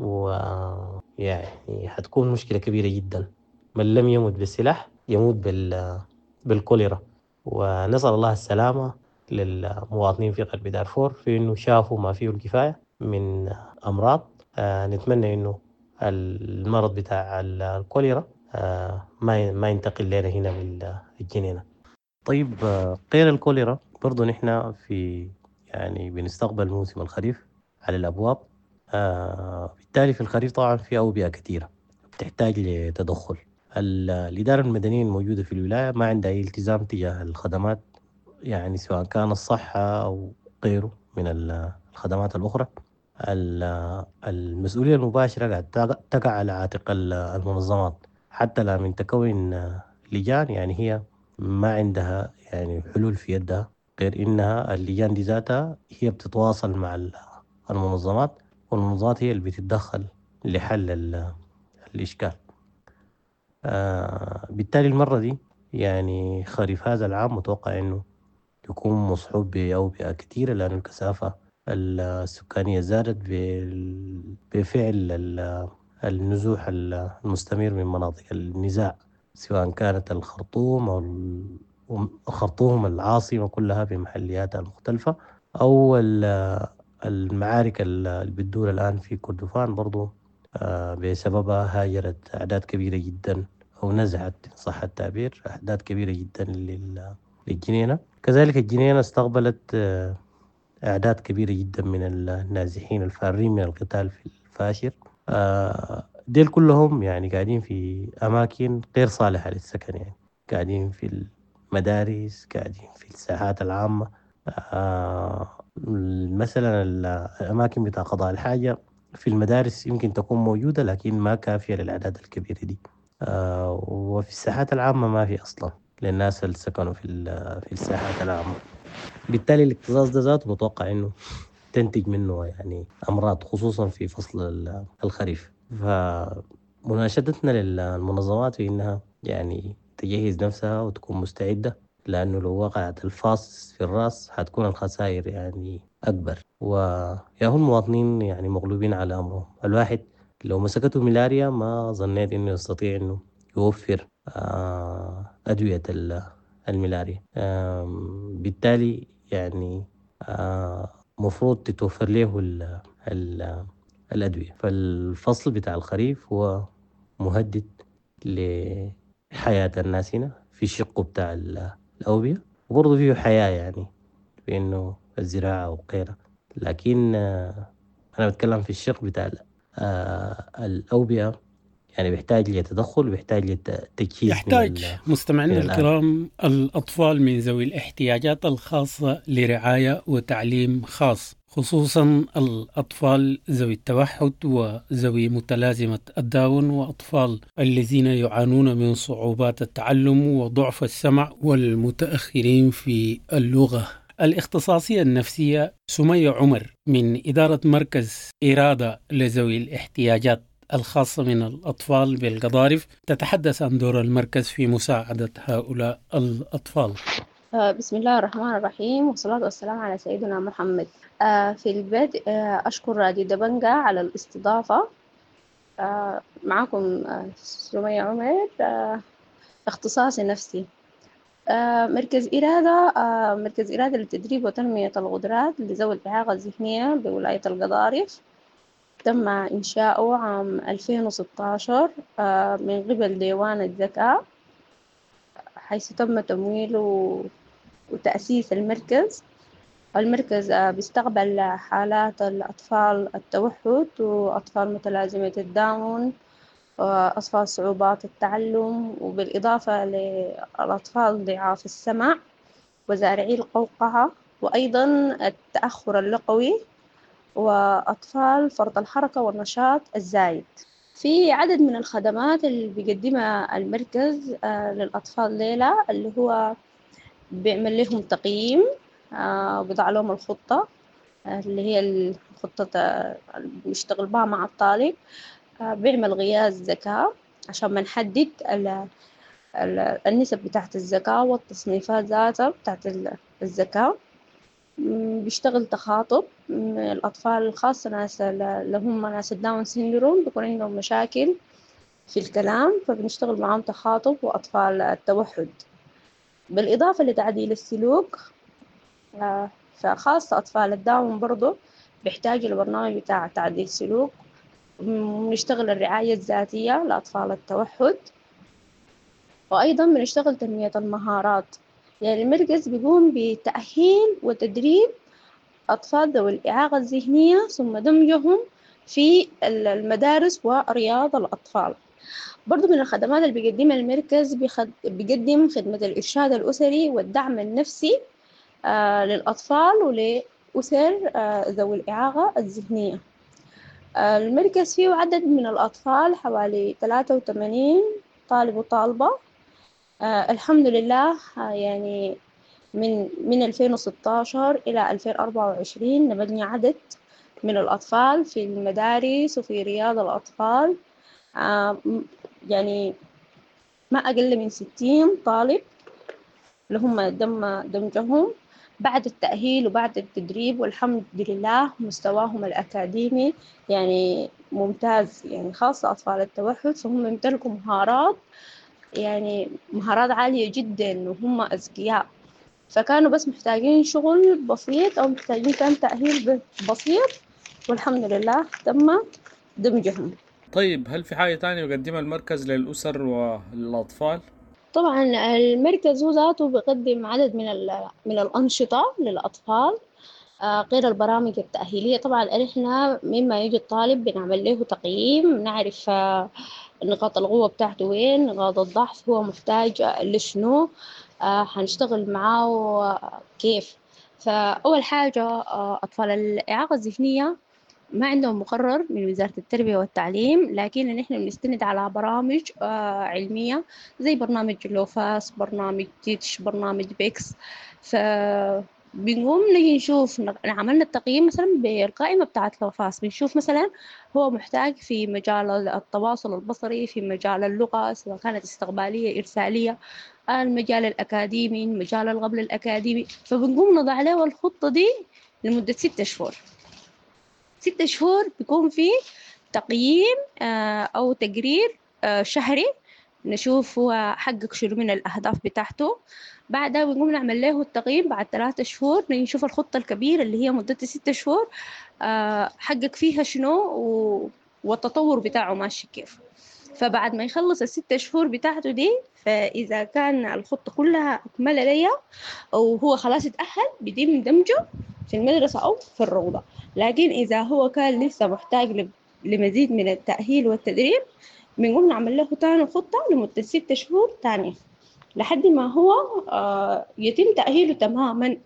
ويعني حتكون مشكلة كبيرة جدا. من لم يمت بالسلاح يموت بالكوليرا. ونسأل الله السلامة للمواطنين في غرب دارفور في إنه شافوا ما فيه الكفاية من أمراض. نتمنى إنه المرض بتاع الكوليرا ما ينتقل لنا هنا من الجنينة. طيب غير الكوليرا برضو نحن يعني بنستقبل موسم الخريف على الأبواب. بالتالي في الخريف طبعا في أوبئة كثيرة بتحتاج لتدخل. الإدارة المدنية الموجودة في الولاية ما عندها أي التزام تجاه الخدمات، يعني سواء كان الصحة أو غيره من الخدمات الأخرى. المسؤولية المباشرة قاعد تقع على عاتق المنظمات، حتى لا من تكون لجان يعني هي ما عندها يعني حلول في يدها، غير إنها اللجان دي ذاتها هي بتتواصل مع المنظمات، والمنظمات هي اللي بتتدخل لحل الإشكال. بالتالي المرة دي يعني خريف هذا العام متوقع إنه يكون مصحوب بأوبئة كثيرة، لأن الكثافة السكانية زادت بفعل النزوح المستمر من مناطق النزاع، سواء كانت الخرطوم أو الخرطوم العاصمة كلها بمحلياتها المختلفة، أو المعارك اللي بتدور الآن في كردفان برضو بسببها هاجرت أعداد كبيرة جدا، أو نزحت صح التعبير أعداد كبيرة جدا للجنينة. كذلك الجنينة استقبلت أعداد كبيرة جدا من النازحين الفارين من القتال في الفاشر. ديل كلهم يعني قاعدين في أماكن غير صالحة للسكن، يعني قاعدين في المدارس، قاعدين في الساحات العامة. مثلا الأماكن بتاع قضاء الحاجة في المدارس يمكن تكون موجودة لكن ما كافية للأعداد الكبيرة دي. وفي الساحات العامة ما في أصلا للناس اللي سكنوا في الساحات العامة. بالتالي الاكتظاظ ده ذاته متوقع إنه تنتج منه يعني أمراض، خصوصا في فصل الخريف. فمناشدتنا للمنظمات في إنها يعني تجهز نفسها وتكون مستعدة، لأنه لو وقعت الفاس في الرأس حتكون الخسائر يعني أكبر. ويا هم المواطنين يعني مغلوبين على أمرهم. الواحد لو مسكته ملاريا ما ظنيت إنه يستطيع إنه يوفر أدوية الملاريا. بالتالي يعني مفروض تتوفر له الأدوية. فالفصل بتاع الخريف هو مهدد لحياة الناس هنا في شقه بتاع الأوبئة، وبرضه فيه حياة يعني بأنه الزراعة وغيرها. لكن أنا بتكلم في الشق بتاع الأوبئة، يعني بيحتاج لتدخل وبيحتاج لتجهيز يحتاج مستمعينا من الكرام الأطفال من ذوي الاحتياجات الخاصة لرعاية وتعليم خاص، خصوصا الأطفال ذوي التوحد وذوي متلازمة الداون وأطفال الذين يعانون من صعوبات التعلم وضعف السمع والمتأخرين في اللغة. الاختصاصية النفسية سمية عمر من إدارة مركز إرادة لذوي الاحتياجات الخاصة من الأطفال بالقضارف تتحدث عن دور المركز في مساعدة هؤلاء الأطفال. بسم الله الرحمن الرحيم، والصلاة والسلام على سيدنا محمد. في البدء أشكر راديو دبنجة على الاستضافة. معكم سمية عمر، اختصاصي نفسي. مركز إرادة للتدريب وتنمية القدرات لذوي الإعاقة الذهنية بولاية القضارف. تم إنشاؤه عام 2016 من قبل ديوان الذكاء، حيث تم تمويله وتأسيس المركز. المركز بيستقبل حالات الأطفال التوحد وأطفال متلازمة الداون وأطفال صعوبات التعلم، وبالإضافة للأطفال ضعاف السمع وزارعي القوقعة، وأيضا التأخر اللغوي وأطفال فرط الحركة والنشاط الزايد. في عدد من الخدمات اللي بيقدمها المركز للأطفال ليلة، اللي هو بيعمل لهم تقييم وبيضع لهم الخطة اللي هي الخطة اللي بيشتغل بها مع الطالب. بيعمل قياس ذكاء عشان ما نحدد النسب بتاعت الذكاء والتصنيفات ذاتها بتاعت الذكاء. بيشتغل تخاطب الأطفال الخاصة ناس اللي هم ناس الداون سيندروم بيكون عندهم مشاكل في الكلام، فبنشتغل معهم تخاطب وأطفال التوحد. بالإضافة لتعديل السلوك، فخاصة أطفال الداون برضو بيحتاجوا لبرنامج بتاع تعديل سلوك. بنشتغل الرعاية الذاتية لأطفال التوحد، وأيضا بنشتغل تنمية المهارات. يعني المركز بيقوم بتأهيل وتدريب أطفال ذوي الإعاقة الذهنية ثم دمجهم في المدارس ورياض الأطفال. برضو من الخدمات اللي بيقدمها المركز بيقدم خدمة الإرشاد الأسري والدعم النفسي للأطفال ولأسر ذوي الإعاقة الذهنية. المركز فيه عدد من الأطفال حوالي 83 طالب وطالبة. الحمد لله، يعني من 2016 إلى 2024 نمدنا عدد من الأطفال في المدارس وفي رياض الأطفال، يعني ما أقل من 60 طالب اللي هم دمجهم بعد التأهيل وبعد التدريب، والحمد لله مستواهم الأكاديمي يعني ممتاز. يعني خاصة أطفال التوحد فهم يمتلكوا مهارات، يعني مهارات عالية جدا وهم أذكياء، فكانوا بس محتاجين شغل بسيط أو محتاجين كان تأهيل بسيط، والحمد لله تم دمجهم. طيب، هل في حاجة تانية يقدمها المركز للأسر والأطفال؟ طبعا المركز هو ذاته بيقدم عدد من الأنشطة للأطفال غير البرامج التأهيلية. طبعا إحنا مما يجي الطالب بنعمل له تقييم، نعرف نقاط القوة بتاعته وين، نقاط الضعف هو محتاج لشنو، هنشتغل معاه كيف. فأول حاجة أطفال الإعاقة الذهنية ما عندهم مقرر من وزارة التربية والتعليم، لكن نحن بنستند على برامج علمية زي برنامج لوفاس، برنامج تيتش، برنامج بيكس. فبنقوم نجي نشوف، عملنا التقييم مثلا بالقائمة بتاعة لوفاس، بنشوف مثلا هو محتاج في مجال التواصل البصري، في مجال اللغة سواء كانت استقبالية إرسالية، المجال الأكاديمي، المجال القبل الأكاديمي. فبنقوم نضع له الخطة دي لمدة 6 شهور. 6 شهور بيكون فيه تقييم أو تقرير شهري، نشوف هو حقق شنو من الأهداف بتاعته. بعدها بنقوم نعمل له التقييم بعد 3 شهور، نشوف الخطة الكبيرة اللي هي مدة 6 شهور حقق فيها شنو والتطور بتاعه ماشي كيف. فبعد ما يخلص 6 شهور بتاعته دي، فإذا كان الخطة كلها أكمل ليا أو هو خلاص اتأهل، بيتم دمجه في المدرسة أو في الروضة. لكن إذا هو كان لسه محتاج لمزيد من التأهيل والتدريب، بنقوم نعمل له تاني خطة لمدة 6 شهور تانية لحد ما هو يتم تأهيله تماما.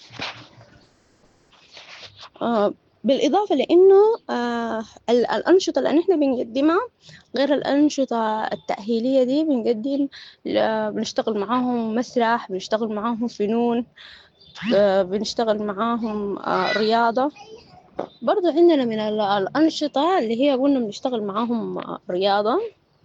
بالإضافة لأنه الأنشطة اللي نحن بنقدمها غير الأنشطة التأهيلية دي، بنقدم بنشتغل معاهم مسرح، بنشتغل معاهم فنون، بنشتغل معاهم رياضة. برضو عندنا من الأنشطة اللي هي قلنا بنشتغل معاهم رياضة،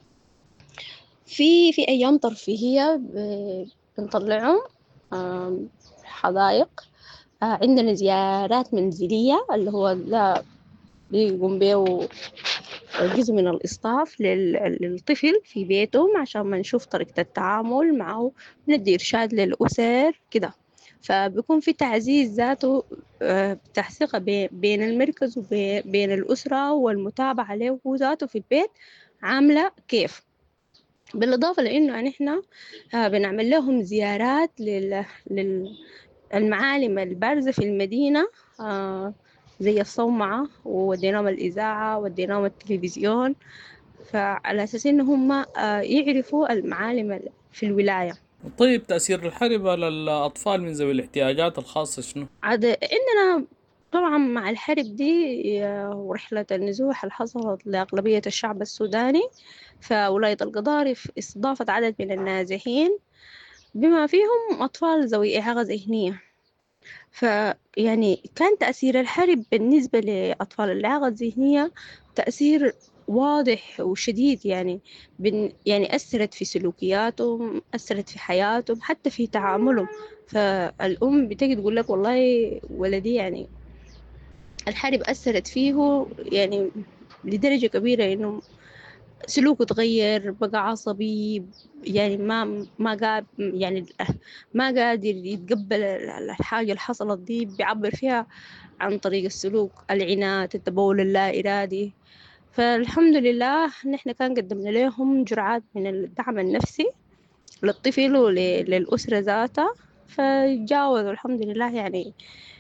في أيام ترفيهية بنطلعهم حدائق. عندنا زيارات منزلية اللي هو ده بيقوم بيه جزء من الإصطاف للطفل في بيتهم عشان ما نشوف طريقة التعامل معه، ندي إرشاد للأسر كده. فبيكون في تعزيز ذاته، تحقيق بين المركز وبين الأسرة والمتابعة له ذاته في البيت عاملة كيف. بالإضافة لأنه نحن بنعمل لهم زيارات للمعالم البارزة في المدينة، زي الصومعة، وديناهم الإذاعة وديناهم التلفزيون، فعلى أساس إن هم يعرفوا المعالم في الولاية. طيب تأثير الحرب على الأطفال من ذوي الاحتياجات الخاصة شنو؟ عندنا طبعا مع الحرب دي ورحلة النزوح اللي حصلت لأغلبية الشعب السوداني، فولاية القضارف استضافت عدد من النازحين بما فيهم أطفال ذوي إعاقة ذهنية. فيعني كان تأثير الحرب بالنسبة لأطفال الإعاقة الذهنية تأثير واضح وشديد، يعني أثرت في سلوكياتهم، أثرت في حياتهم، حتى في تعاملهم. فالأم بتجي تقول لك والله ولدي يعني الحرب أثرت فيه يعني لدرجة كبيرة إنه سلوكه تغير، بقى عصبي، يعني ما قادر يتقبل الحاجة اللي حصلت دي، بيعبر فيها عن طريق السلوك، العناد، التبول اللا إرادي. فالحمد لله نحن كان قدمنا لهم جرعات من الدعم النفسي للطفل وللأسرة ذاتها، فجاوزوا الحمد لله يعني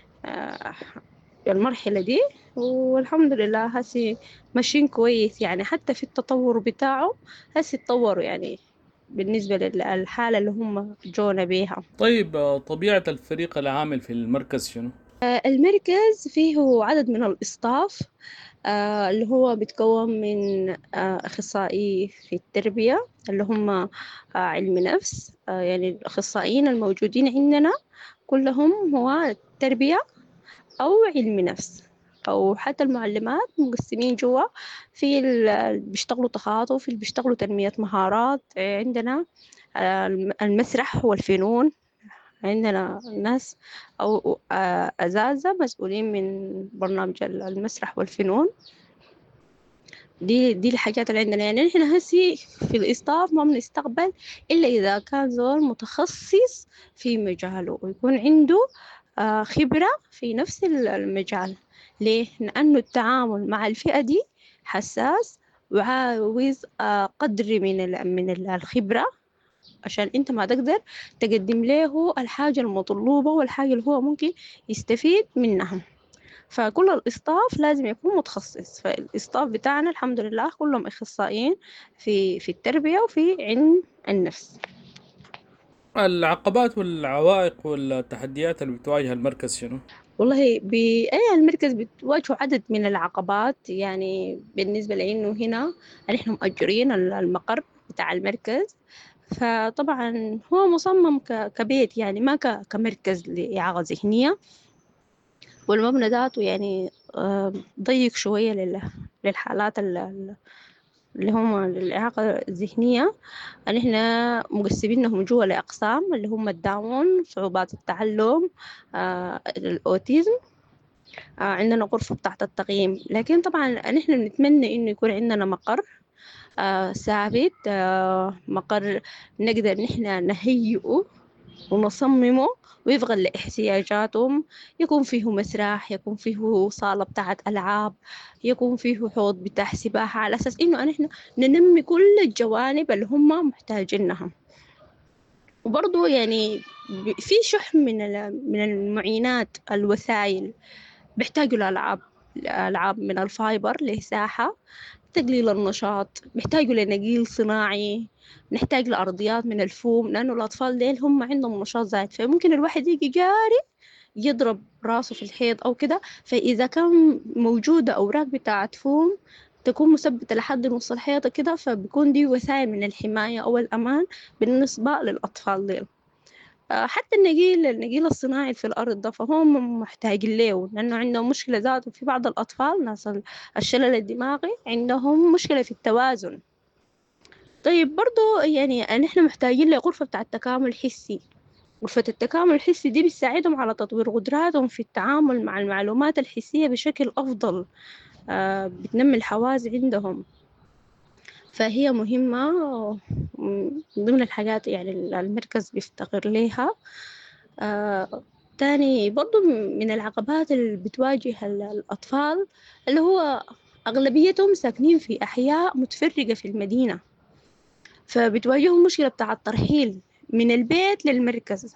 المرحلة دي، والحمد لله هسي ماشيين كويس. يعني حتى في التطور بتاعه هسي تطوروا يعني بالنسبة للحالة اللي هم جونا بيها. طيب طبيعة الفريق العامل في المركز شنو؟ المركز فيه عدد من الإصطاف اللي هو بيتكون من أخصائي في التربية اللي هم علم نفس. يعني الأخصائيين الموجودين عندنا كلهم هو تربية أو علم نفس، أو حتى المعلمات مقسمين جوا في بيشتغلوا تخاطب، في اللي بيشتغلوا تنمية مهارات. عندنا المسرح والفنون، عندنا ناس أو أزازة مسؤولين من برنامج المسرح والفنون. دي الحاجات اللي عندنا. يعني نحن هسي في الإصطاف ما بنستقبل إلا إذا كان زول متخصص في مجاله ويكون عنده خبرة في نفس المجال. ليه؟ لأنه التعامل مع الفئة دي حساس وعاوز قدر من الخبرة عشان انت ما تقدر تقدم له الحاجة المطلوبة والحاجة اللي هو ممكن يستفيد منها. فكل الإصطاف لازم يكون متخصص. فالإصطاف بتاعنا الحمد لله كلهم أخصائيين في التربية وفي علم النفس. العقبات والعوائق والتحديات اللي بتواجه المركز شنو؟ والله المركز بتواجهه عدد من العقبات. يعني بالنسبة لأنه هنا نحن مؤجرين المقر بتاع المركز، فطبعا هو مصمم كبيت، يعني ما كمركز لإعاقة ذهنية، والمبنى ذاته يعني ضيق شوية للحالات اللي هم الإعاقة الذهنية. نحن مقسمينهم جوا لأقسام اللي هم الداون، صعوبات التعلم، الأوتيزم. عندنا غرفة تحت التقييم. لكن طبعا نحن نتمنى إنه يكون عندنا مقر ثابت، مقر نقدر نحن نهيئه ونصممه وفقا لاحتياجاتهم. يكون فيه مسرح، يكون فيه صالة بتاعت ألعاب، يكون فيه حوض بتاع سباحة، على أساس إنه نحن ننمي كل الجوانب اللي هم محتاجينها. وبرضو يعني في شح من المعينات، الوسائل بيحتاجوا لألعاب من الفايبر لساحة تقليل النشاط، بيحتاجوا لنقيل صناعي، نحتاج لأرضيات من الفوم، لأنه الأطفال ديل هم عندهم نشاط زايد، فممكن الواحد يجي جاري يضرب راسه في الحيط أو كده. فإذا كان موجودة أوراق بتاعة فوم تكون مثبتة لحد نص الحيطة كده، فبيكون دي وسائل من الحماية أو الأمان بالنسبة للأطفال ديل. حتى النقيل الصناعي في الأرض ده فهم محتاجين له، لأنه عندهم مشكلة ذاته في بعض الأطفال ناس الشلل الدماغي عندهم مشكلة في التوازن. طيب برضو يعني نحن محتاجين لغرفة بتاع التكامل الحسي. غرفة التكامل الحسي دي بتساعدهم على تطوير قدراتهم في التعامل مع المعلومات الحسية بشكل أفضل، بتنمي الحواس عندهم، فهي مهمة ضمن الحاجات يعني المركز بيفتقر ليها. تاني برضو من العقبات اللي بتواجه الأطفال اللي هو أغلبيتهم ساكنين في أحياء متفرقة في المدينة، فبتواجههم مشكلة بتاع الترحيل من البيت للمركز،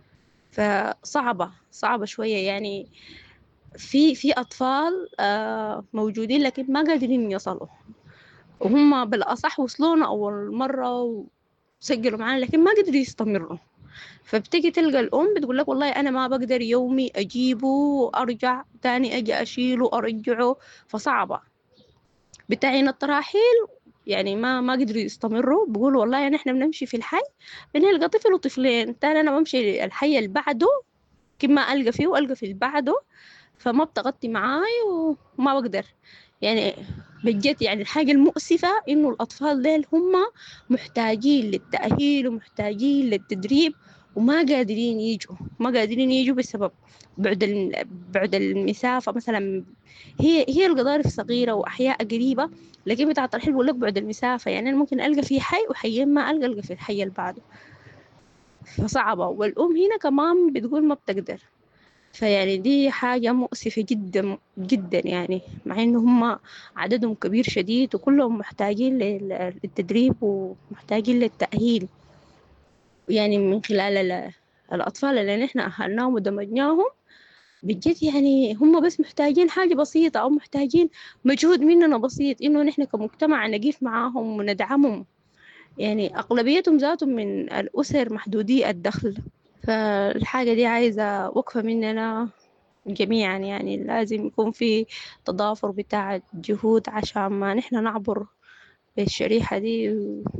فصعبة شوية يعني. في أطفال موجودين لكن ما قادرين يصلوا، وهم بالأصح وصلونا أول مرة وسجلوا معانا لكن ما قدروا يستمروا. فبتيجي تلقى الأم بتقول لك والله أنا ما بقدر يومي أجيبه أرجع تاني أجي أشيله أرجعه، فصعبة. بتاعين التراحيل يعني ما قدروا يستمروا، بيقولوا والله يعني إحنا بنمشي في الحي بنلقى طفل وطفلين، تاني أنا بمشي الحي اللي بعده كما ألقى فيه وألقى في اللي بعده، فما بتغطي معاي وما بقدر يعني. بجد يعني الحاجة المؤسفة إنه الأطفال ديل هم محتاجين للتأهيل ومحتاجين للتدريب وما قادرين يجوا بسبب بعد المسافة. مثلا هي القضارف صغيرة وأحياء قريبة، لكن بتاع الترحيل بقول لك بعد المسافة، يعني أنا ممكن ألقى في حي وحيين ما ألقى في الحي اللي بعده، فصعبة. والأم هنا كمان بتقول ما بتقدر، فيعني دي حاجة مؤسفة جدا جدا يعني، مع إنه هم عددهم كبير شديد وكلهم محتاجين للتدريب ومحتاجين للتأهيل. يعني من خلال الأطفال اللي نحن أهلناهم ودمجناهم بجد يعني هم بس محتاجين حاجة بسيطة أو محتاجين مجهود مننا بسيط، إنه نحن كمجتمع نقف معاهم وندعمهم. يعني أغلبيتهم ذاتهم من الأسر محدودي الدخل، فالحاجة دي عايزة وقفة مننا جميعا، يعني لازم يكون في تضافر بتاع جهود عشان ما نحن نعبر بالشريحة دي.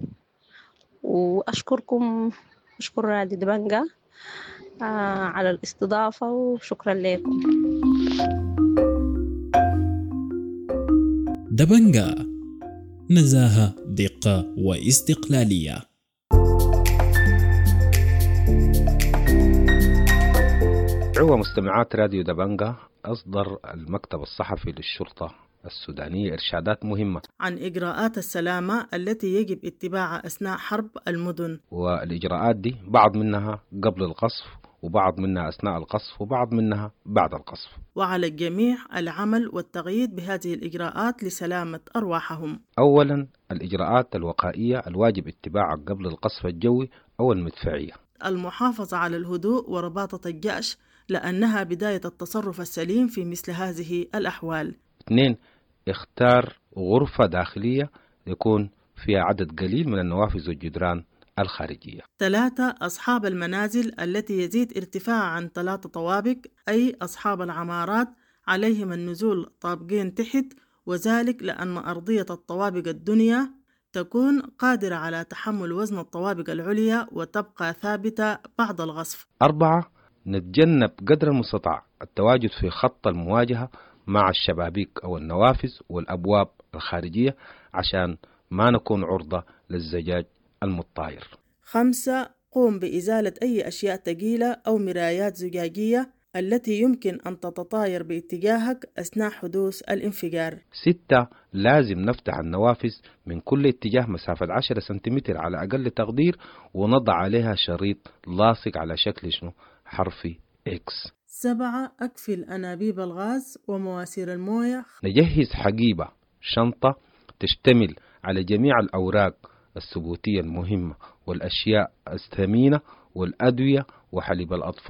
وأشكركم، أشكر راديو دبنجة على الاستضافة وشكرا لكم. دبنجة، نزاهة، دقة واستقلالية. مستمعات راديو دبنجة، أصدر المكتب الصحفي للشرطة السودانية إرشادات مهمة عن إجراءات السلامة التي يجب اتباعها أثناء حرب المدن. والإجراءات دي بعض منها قبل القصف، وبعض منها أثناء القصف، وبعض منها بعد القصف. وعلى الجميع العمل والتقييد بهذه الإجراءات لسلامة أرواحهم. أولا، الإجراءات الوقائية الواجب اتباعها قبل القصف الجوي أو المدفعية. المحافظة على الهدوء ورباطة الجأش لأنها بداية التصرف السليم في مثل هذه الأحوال. 2. اختار غرفة داخلية يكون فيها عدد قليل من النوافذ والجدران الخارجية. 3. أصحاب المنازل التي يزيد ارتفاع عن 3 طوابق، أي أصحاب العمارات، عليهم النزول طابقين تحت، وذلك لأن أرضية الطوابق الدنيا تكون قادرة على تحمل وزن الطوابق العليا وتبقى ثابتة بعد الغصف. 4. نتجنب قدر المستطاع التواجد في خط المواجهة مع الشبابيك أو النوافذ والأبواب الخارجية عشان ما نكون عرضة للزجاج المتطاير. 5. قوم بإزالة أي أشياء ثقيلة أو مرايات زجاجية التي يمكن أن تتطاير باتجاهك أثناء حدوث الانفجار. 6. لازم نفتح النوافذ من كل اتجاه مسافة 10 سنتيمتر على أقل تقدير، ونضع عليها شريط لاصق على شكل حرفي X. 7. أقفل أنابيب الغاز ومواسير الموية. نجهز حقيبة شنطة تشتمل على جميع الأوراق الثبوتية المهمة والأشياء الثمينة والأدوية وحليب الأطفال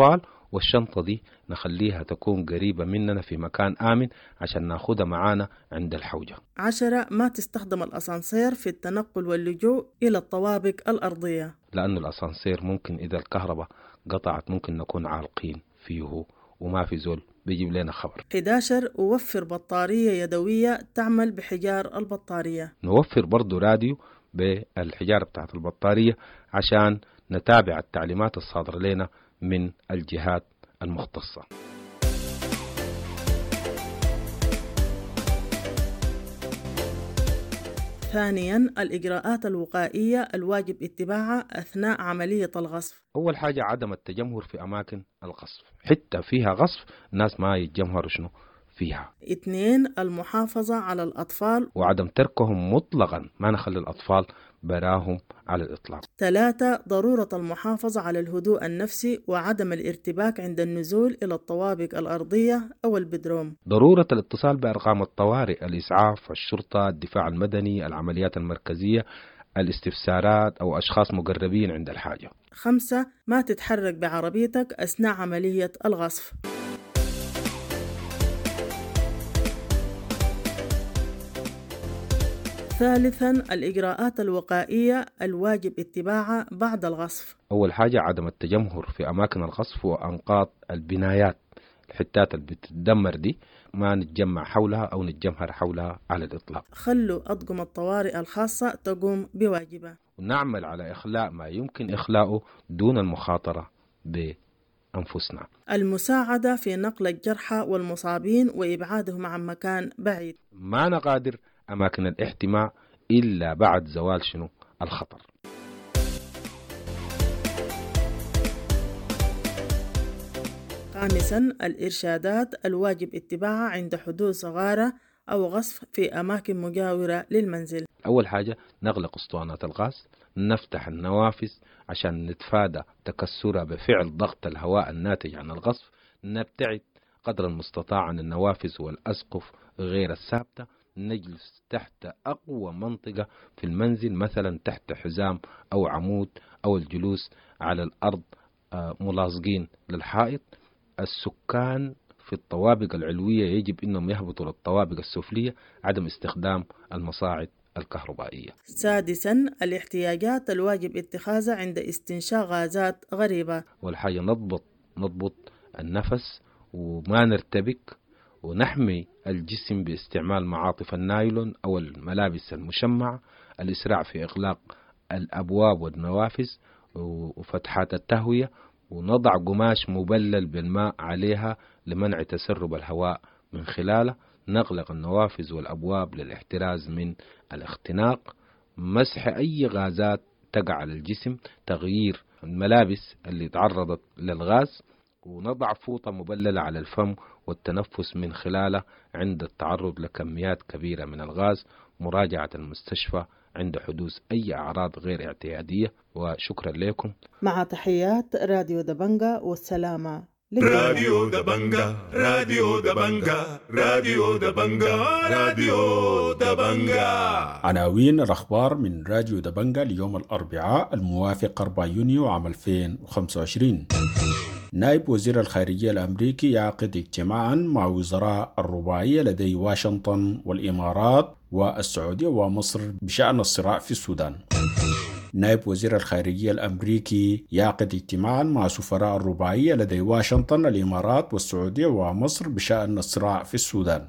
والشنطة دي نخليها تكون قريبة مننا في مكان آمن عشان ناخدها معانا عند الحوجة. 10. ما تستخدم الأسانسير في التنقل واللجوء إلى الطوابق الأرضية، لأن الأسانسير ممكن إذا الكهرباء قطعت ممكن نكون عالقين فيه وما في زول بيجيب لنا خبر. 11. وفر بطارية يدوية تعمل بحجار البطارية. نوفر برضو راديو بالحجارة بتاعت البطارية عشان نتابع التعليمات الصادرة لنا من الجهات المختصة. ثانيا، الإجراءات الوقائية الواجب اتباعها أثناء عملية الغصب. أول حاجة عدم التجمهر في أماكن الغصب، حتى فيها غصب الناس ما يتجمهروا شنو فيها. 2. المحافظة على الأطفال وعدم تركهم مطلقا، ما نخلي الأطفال براهم على الإطلاق. 3. ضرورة المحافظة على الهدوء النفسي وعدم الارتباك عند النزول إلى الطوابق الأرضية أو البدروم. ضرورة الاتصال بأرقام الطوارئ، الإسعاف، الشرطة، الدفاع المدني، العمليات المركزية، الاستفسارات أو أشخاص مقربين عند الحاجة. 5. ما تتحرك بعربيتك أثناء عملية الغصب. ثالثا، الإجراءات الوقائية الواجب اتباعها بعد الغصب. أول حاجة عدم التجمهر في أماكن الغصب وأنقاض البنايات، الحتات اللي بتتدمر دي ما نتجمع حولها أو نتجمهر حولها على الإطلاق. خلوا أطقم الطوارئ الخاصة تقوم بواجبها، ونعمل على إخلاء ما يمكن إخلاؤه دون المخاطرة بأنفسنا. المساعدة في نقل الجرحى والمصابين وإبعادهم عن مكان بعيد. ما نقادر أماكن الاحتماء إلا بعد زوال شنو الخطر. خامسا، الإرشادات الواجب اتباعها عند حدوث غارة أو غصب في أماكن مجاورة للمنزل. أول حاجة نغلق أسطوانات الغاز، نفتح النوافذ عشان نتفادى تكسرها بفعل ضغط الهواء الناتج عن الغصب، نبتعد قدر المستطاع عن النوافذ والأسقف غير الثابتة، نجلس تحت أقوى منطقة في المنزل مثلا تحت حزام أو عمود، أو الجلوس على الأرض ملاصقين للحائط. السكان في الطوابق العلوية يجب أنهم يهبطوا للطوابق السفلية، عدم استخدام المصاعد الكهربائية. سادسا، الاحتياجات الواجب اتخاذها عند استنشاق غازات غريبة. والحاجة نضبط النفس وما نرتبك، ونحمي الجسم باستعمال معاطف النايلون أو الملابس المشمعة، الإسراع في إغلاق الأبواب والنوافذ وفتحات التهوية، ونضع قماش مبلل بالماء عليها لمنع تسرب الهواء من خلاله، نغلق النوافذ والأبواب للاحتراز من الاختناق، مسح أي غازات تقع على الجسم، تغيير الملابس اللي تعرضت للغاز، ونضع فوطة مبللة على الفم والتنفس من خلاله عند التعرض لكميات كبيرة من الغاز، مراجعة المستشفى عند حدوث أي أعراض غير اعتيادية. وشكرا لكم. مع تحيات راديو دبنجا، والسلامة. راديو دبنجا، راديو دبنجا، راديو دبنجا، راديو دبنجا. عناوين الأخبار من راديو دبنجا ليوم الأربعاء الموافق 4 يونيو عام 2025. نائب وزير الخارجية الأمريكي يعقد اجتماعا مع وزراء الرباعية لدي واشنطن والإمارات والسعودية ومصر بشأن الصراع في السودان. نائب وزير الخارجية الأمريكي يعقد اجتماعا مع سفراء الرباعية لدي واشنطن، الإمارات والسعودية ومصر بشأن الصراع في السودان.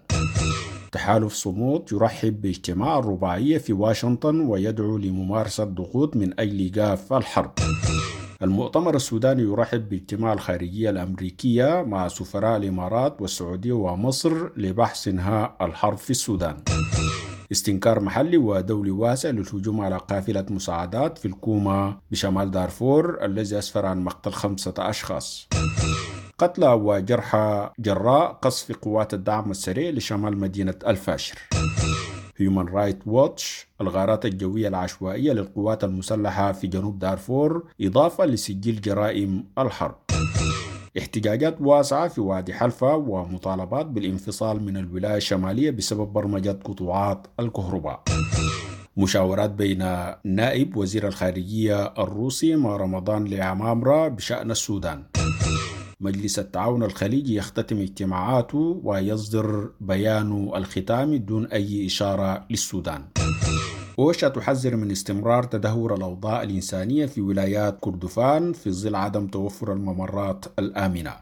تحالف صمود يرحب باجتماع الرباعية في واشنطن ويدعو لممارسة ضغوط من أجل إيقاف الحرب. المؤتمر السوداني يرحب باجتماع الخارجية الأمريكية مع سفراء الإمارات والسعودية ومصر لبحث إنهاء الحرب في السودان. استنكار محلي ودولي واسع للهجوم على قافلة مساعدات في الكومة بشمال دارفور الذي أسفر عن مقتل 5 أشخاص. قتلى وجرحى جراء قصف قوات الدعم السريع لشمال مدينة الفاشر. هيومان رايت ووتش: الغارات الجوية العشوائية للقوات المسلحة في جنوب دارفور إضافة لسجل جرائم الحرب. احتجاجات واسعة في وادي حلفا ومطالبات بالانفصال من الولاية الشمالية بسبب برمجة قطوعات الكهرباء. مشاورات بين نائب وزير الخارجية الروسي مع رمضان لعمامرة بشأن السودان. مجلس التعاون الخليجي يختتم اجتماعاته ويصدر بيانه الختامي دون أي إشارة للسودان. أوشا تحذر من استمرار تدهور الأوضاع الإنسانية في ولايات كردفان في ظل عدم توفر الممرات الآمنة.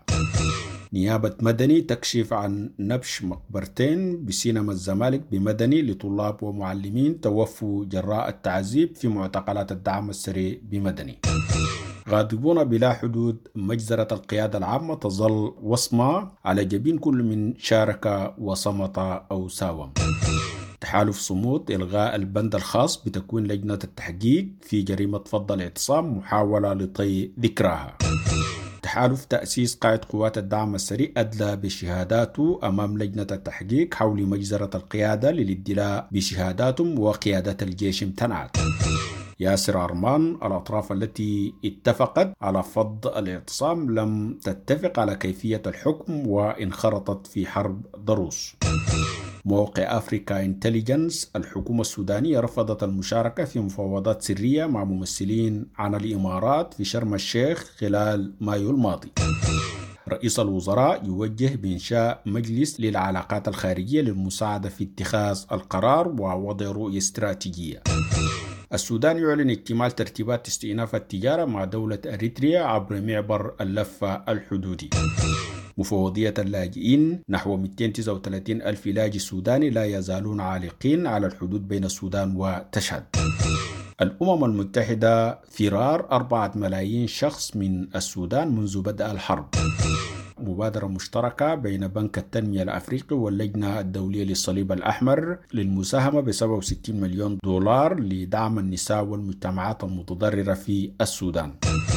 نيابة مدني تكشف عن نبش مقبرتين بسينما الزمالك بمدني لطلاب ومعلمين توفوا جراء التعذيب في معتقلات الدعم السريع بمدني. غاضبون بلا حدود مجزرة القيادة العامة تظل وصمة على جبين كل من شارك وصمت أو ساوم. تحالف صمود إلغاء البند الخاص بتكوين لجنة التحقيق في جريمة فض الاعتصام محاولة لطي ذكراها. تحالف تأسيس قائد قوات الدعم السريع أدلى بشهاداته أمام لجنة التحقيق حول مجزرة القيادة للادلاء بشهاداتهم وقيادة الجيش امتنعت. ياسر أرمان الأطراف التي اتفقت على فض الاعتصام لم تتفق على كيفية الحكم وانخرطت في حرب ضروس. موقع أفريكا انتليجنس الحكومة السودانية رفضت المشاركة في مفاوضات سرية مع ممثلين عن الإمارات في شرم الشيخ خلال مايو الماضي. رئيس الوزراء يوجه بإنشاء مجلس للعلاقات الخارجية للمساعدة في اتخاذ القرار ووضع رؤية استراتيجية. السودان يعلن اكتمال ترتيبات استئناف التجارة مع دولة أريتريا عبر معبر اللفة الحدودي. مفوضية اللاجئين نحو 239 ألف لاجئ سوداني لا يزالون عالقين على الحدود بين السودان وتشاد. الأمم المتحدة فرار 4 ملايين شخص من السودان منذ بدء الحرب. مبادرة مشتركة بين بنك التنمية الأفريقي واللجنة الدولية للصليب الأحمر للمساهمة ب$67 مليون لدعم النساء والمجتمعات المتضررة في السودان.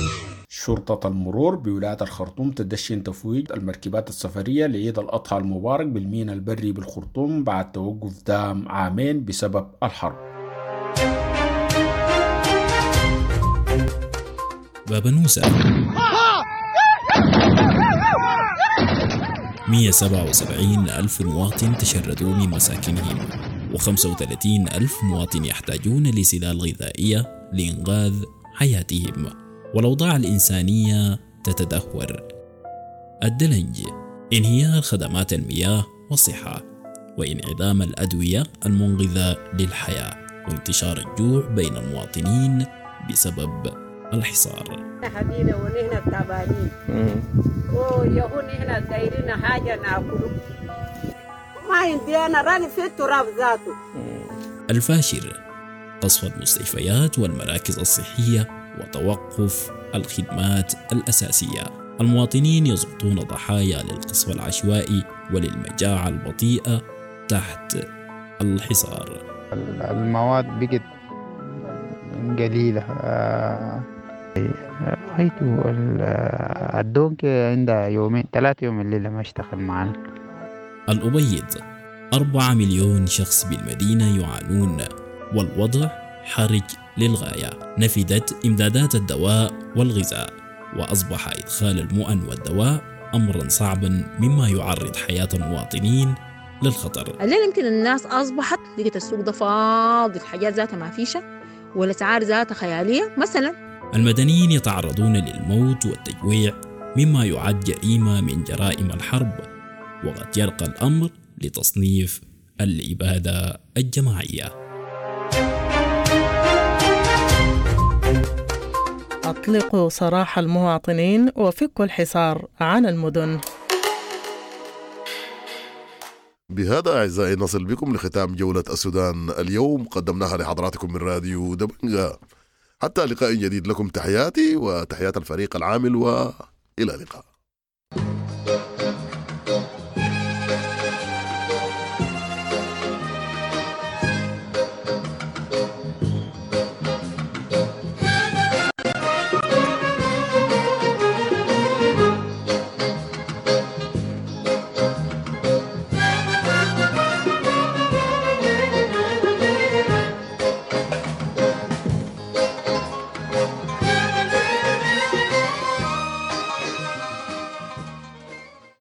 شرطة المرور بولاية الخرطوم تدشن تفويج المركبات السفرية لعيد الأضحى المبارك بالميناء البري بالخرطوم بعد توقف دام عامين بسبب الحرب. بابا نوسة 177 ألف مواطن تشردوا من مساكنهم، و35 ألف مواطن يحتاجون لسلال غذائية لإنقاذ حياتهم، والأوضاع الإنسانية تتدهور. الدلنج، انهيار خدمات المياه والصحة، وانعدام الأدوية المنقذة للحياة، وانتشار الجوع بين المواطنين بسبب الحصار. حبيبي ونحن تعبانين ويهون هنا دايرين حاجة ناكله ما عندي أنا راني في التراب ذاته. الفاشر، قصف المستشفيات والمراكز الصحية وتوقف الخدمات الأساسية. المواطنين يسقطون ضحايا للقصف العشوائي وللمجاعة البطيئة تحت الحصار. المواد بقت قليلة. رأيته الدونك عندها 2-3 يوم الليلة ما اشتغل معنا. الأبيض، 4 مليون شخص بالمدينة يعانون والوضع حرج للغاية. نفدت إمدادات الدواء والغذاء، وأصبح إدخال المؤن والدواء أمرا صعبا مما يعرض حياة المواطنين للخطر. الليل يمكن الناس أصبحت لقيت السوق ده فاضي، الحاجات ذاتها ما فيشة والأسعار ذاتها خيالية. مثلا المدنيين يتعرضون للموت والتجويع مما يعد جريمة من جرائم الحرب، وقد يرقى الأمر لتصنيف الإبادة الجماعية. أطلقوا سراح المواطنين وفكوا الحصار عن المدن. بهذا أعزائي نصل بكم لختام جولة السودان اليوم، قدمناها لحضراتكم من راديو دبنجة. حتى لقاء جديد لكم تحياتي وتحيات الفريق العامل، وإلى اللقاء.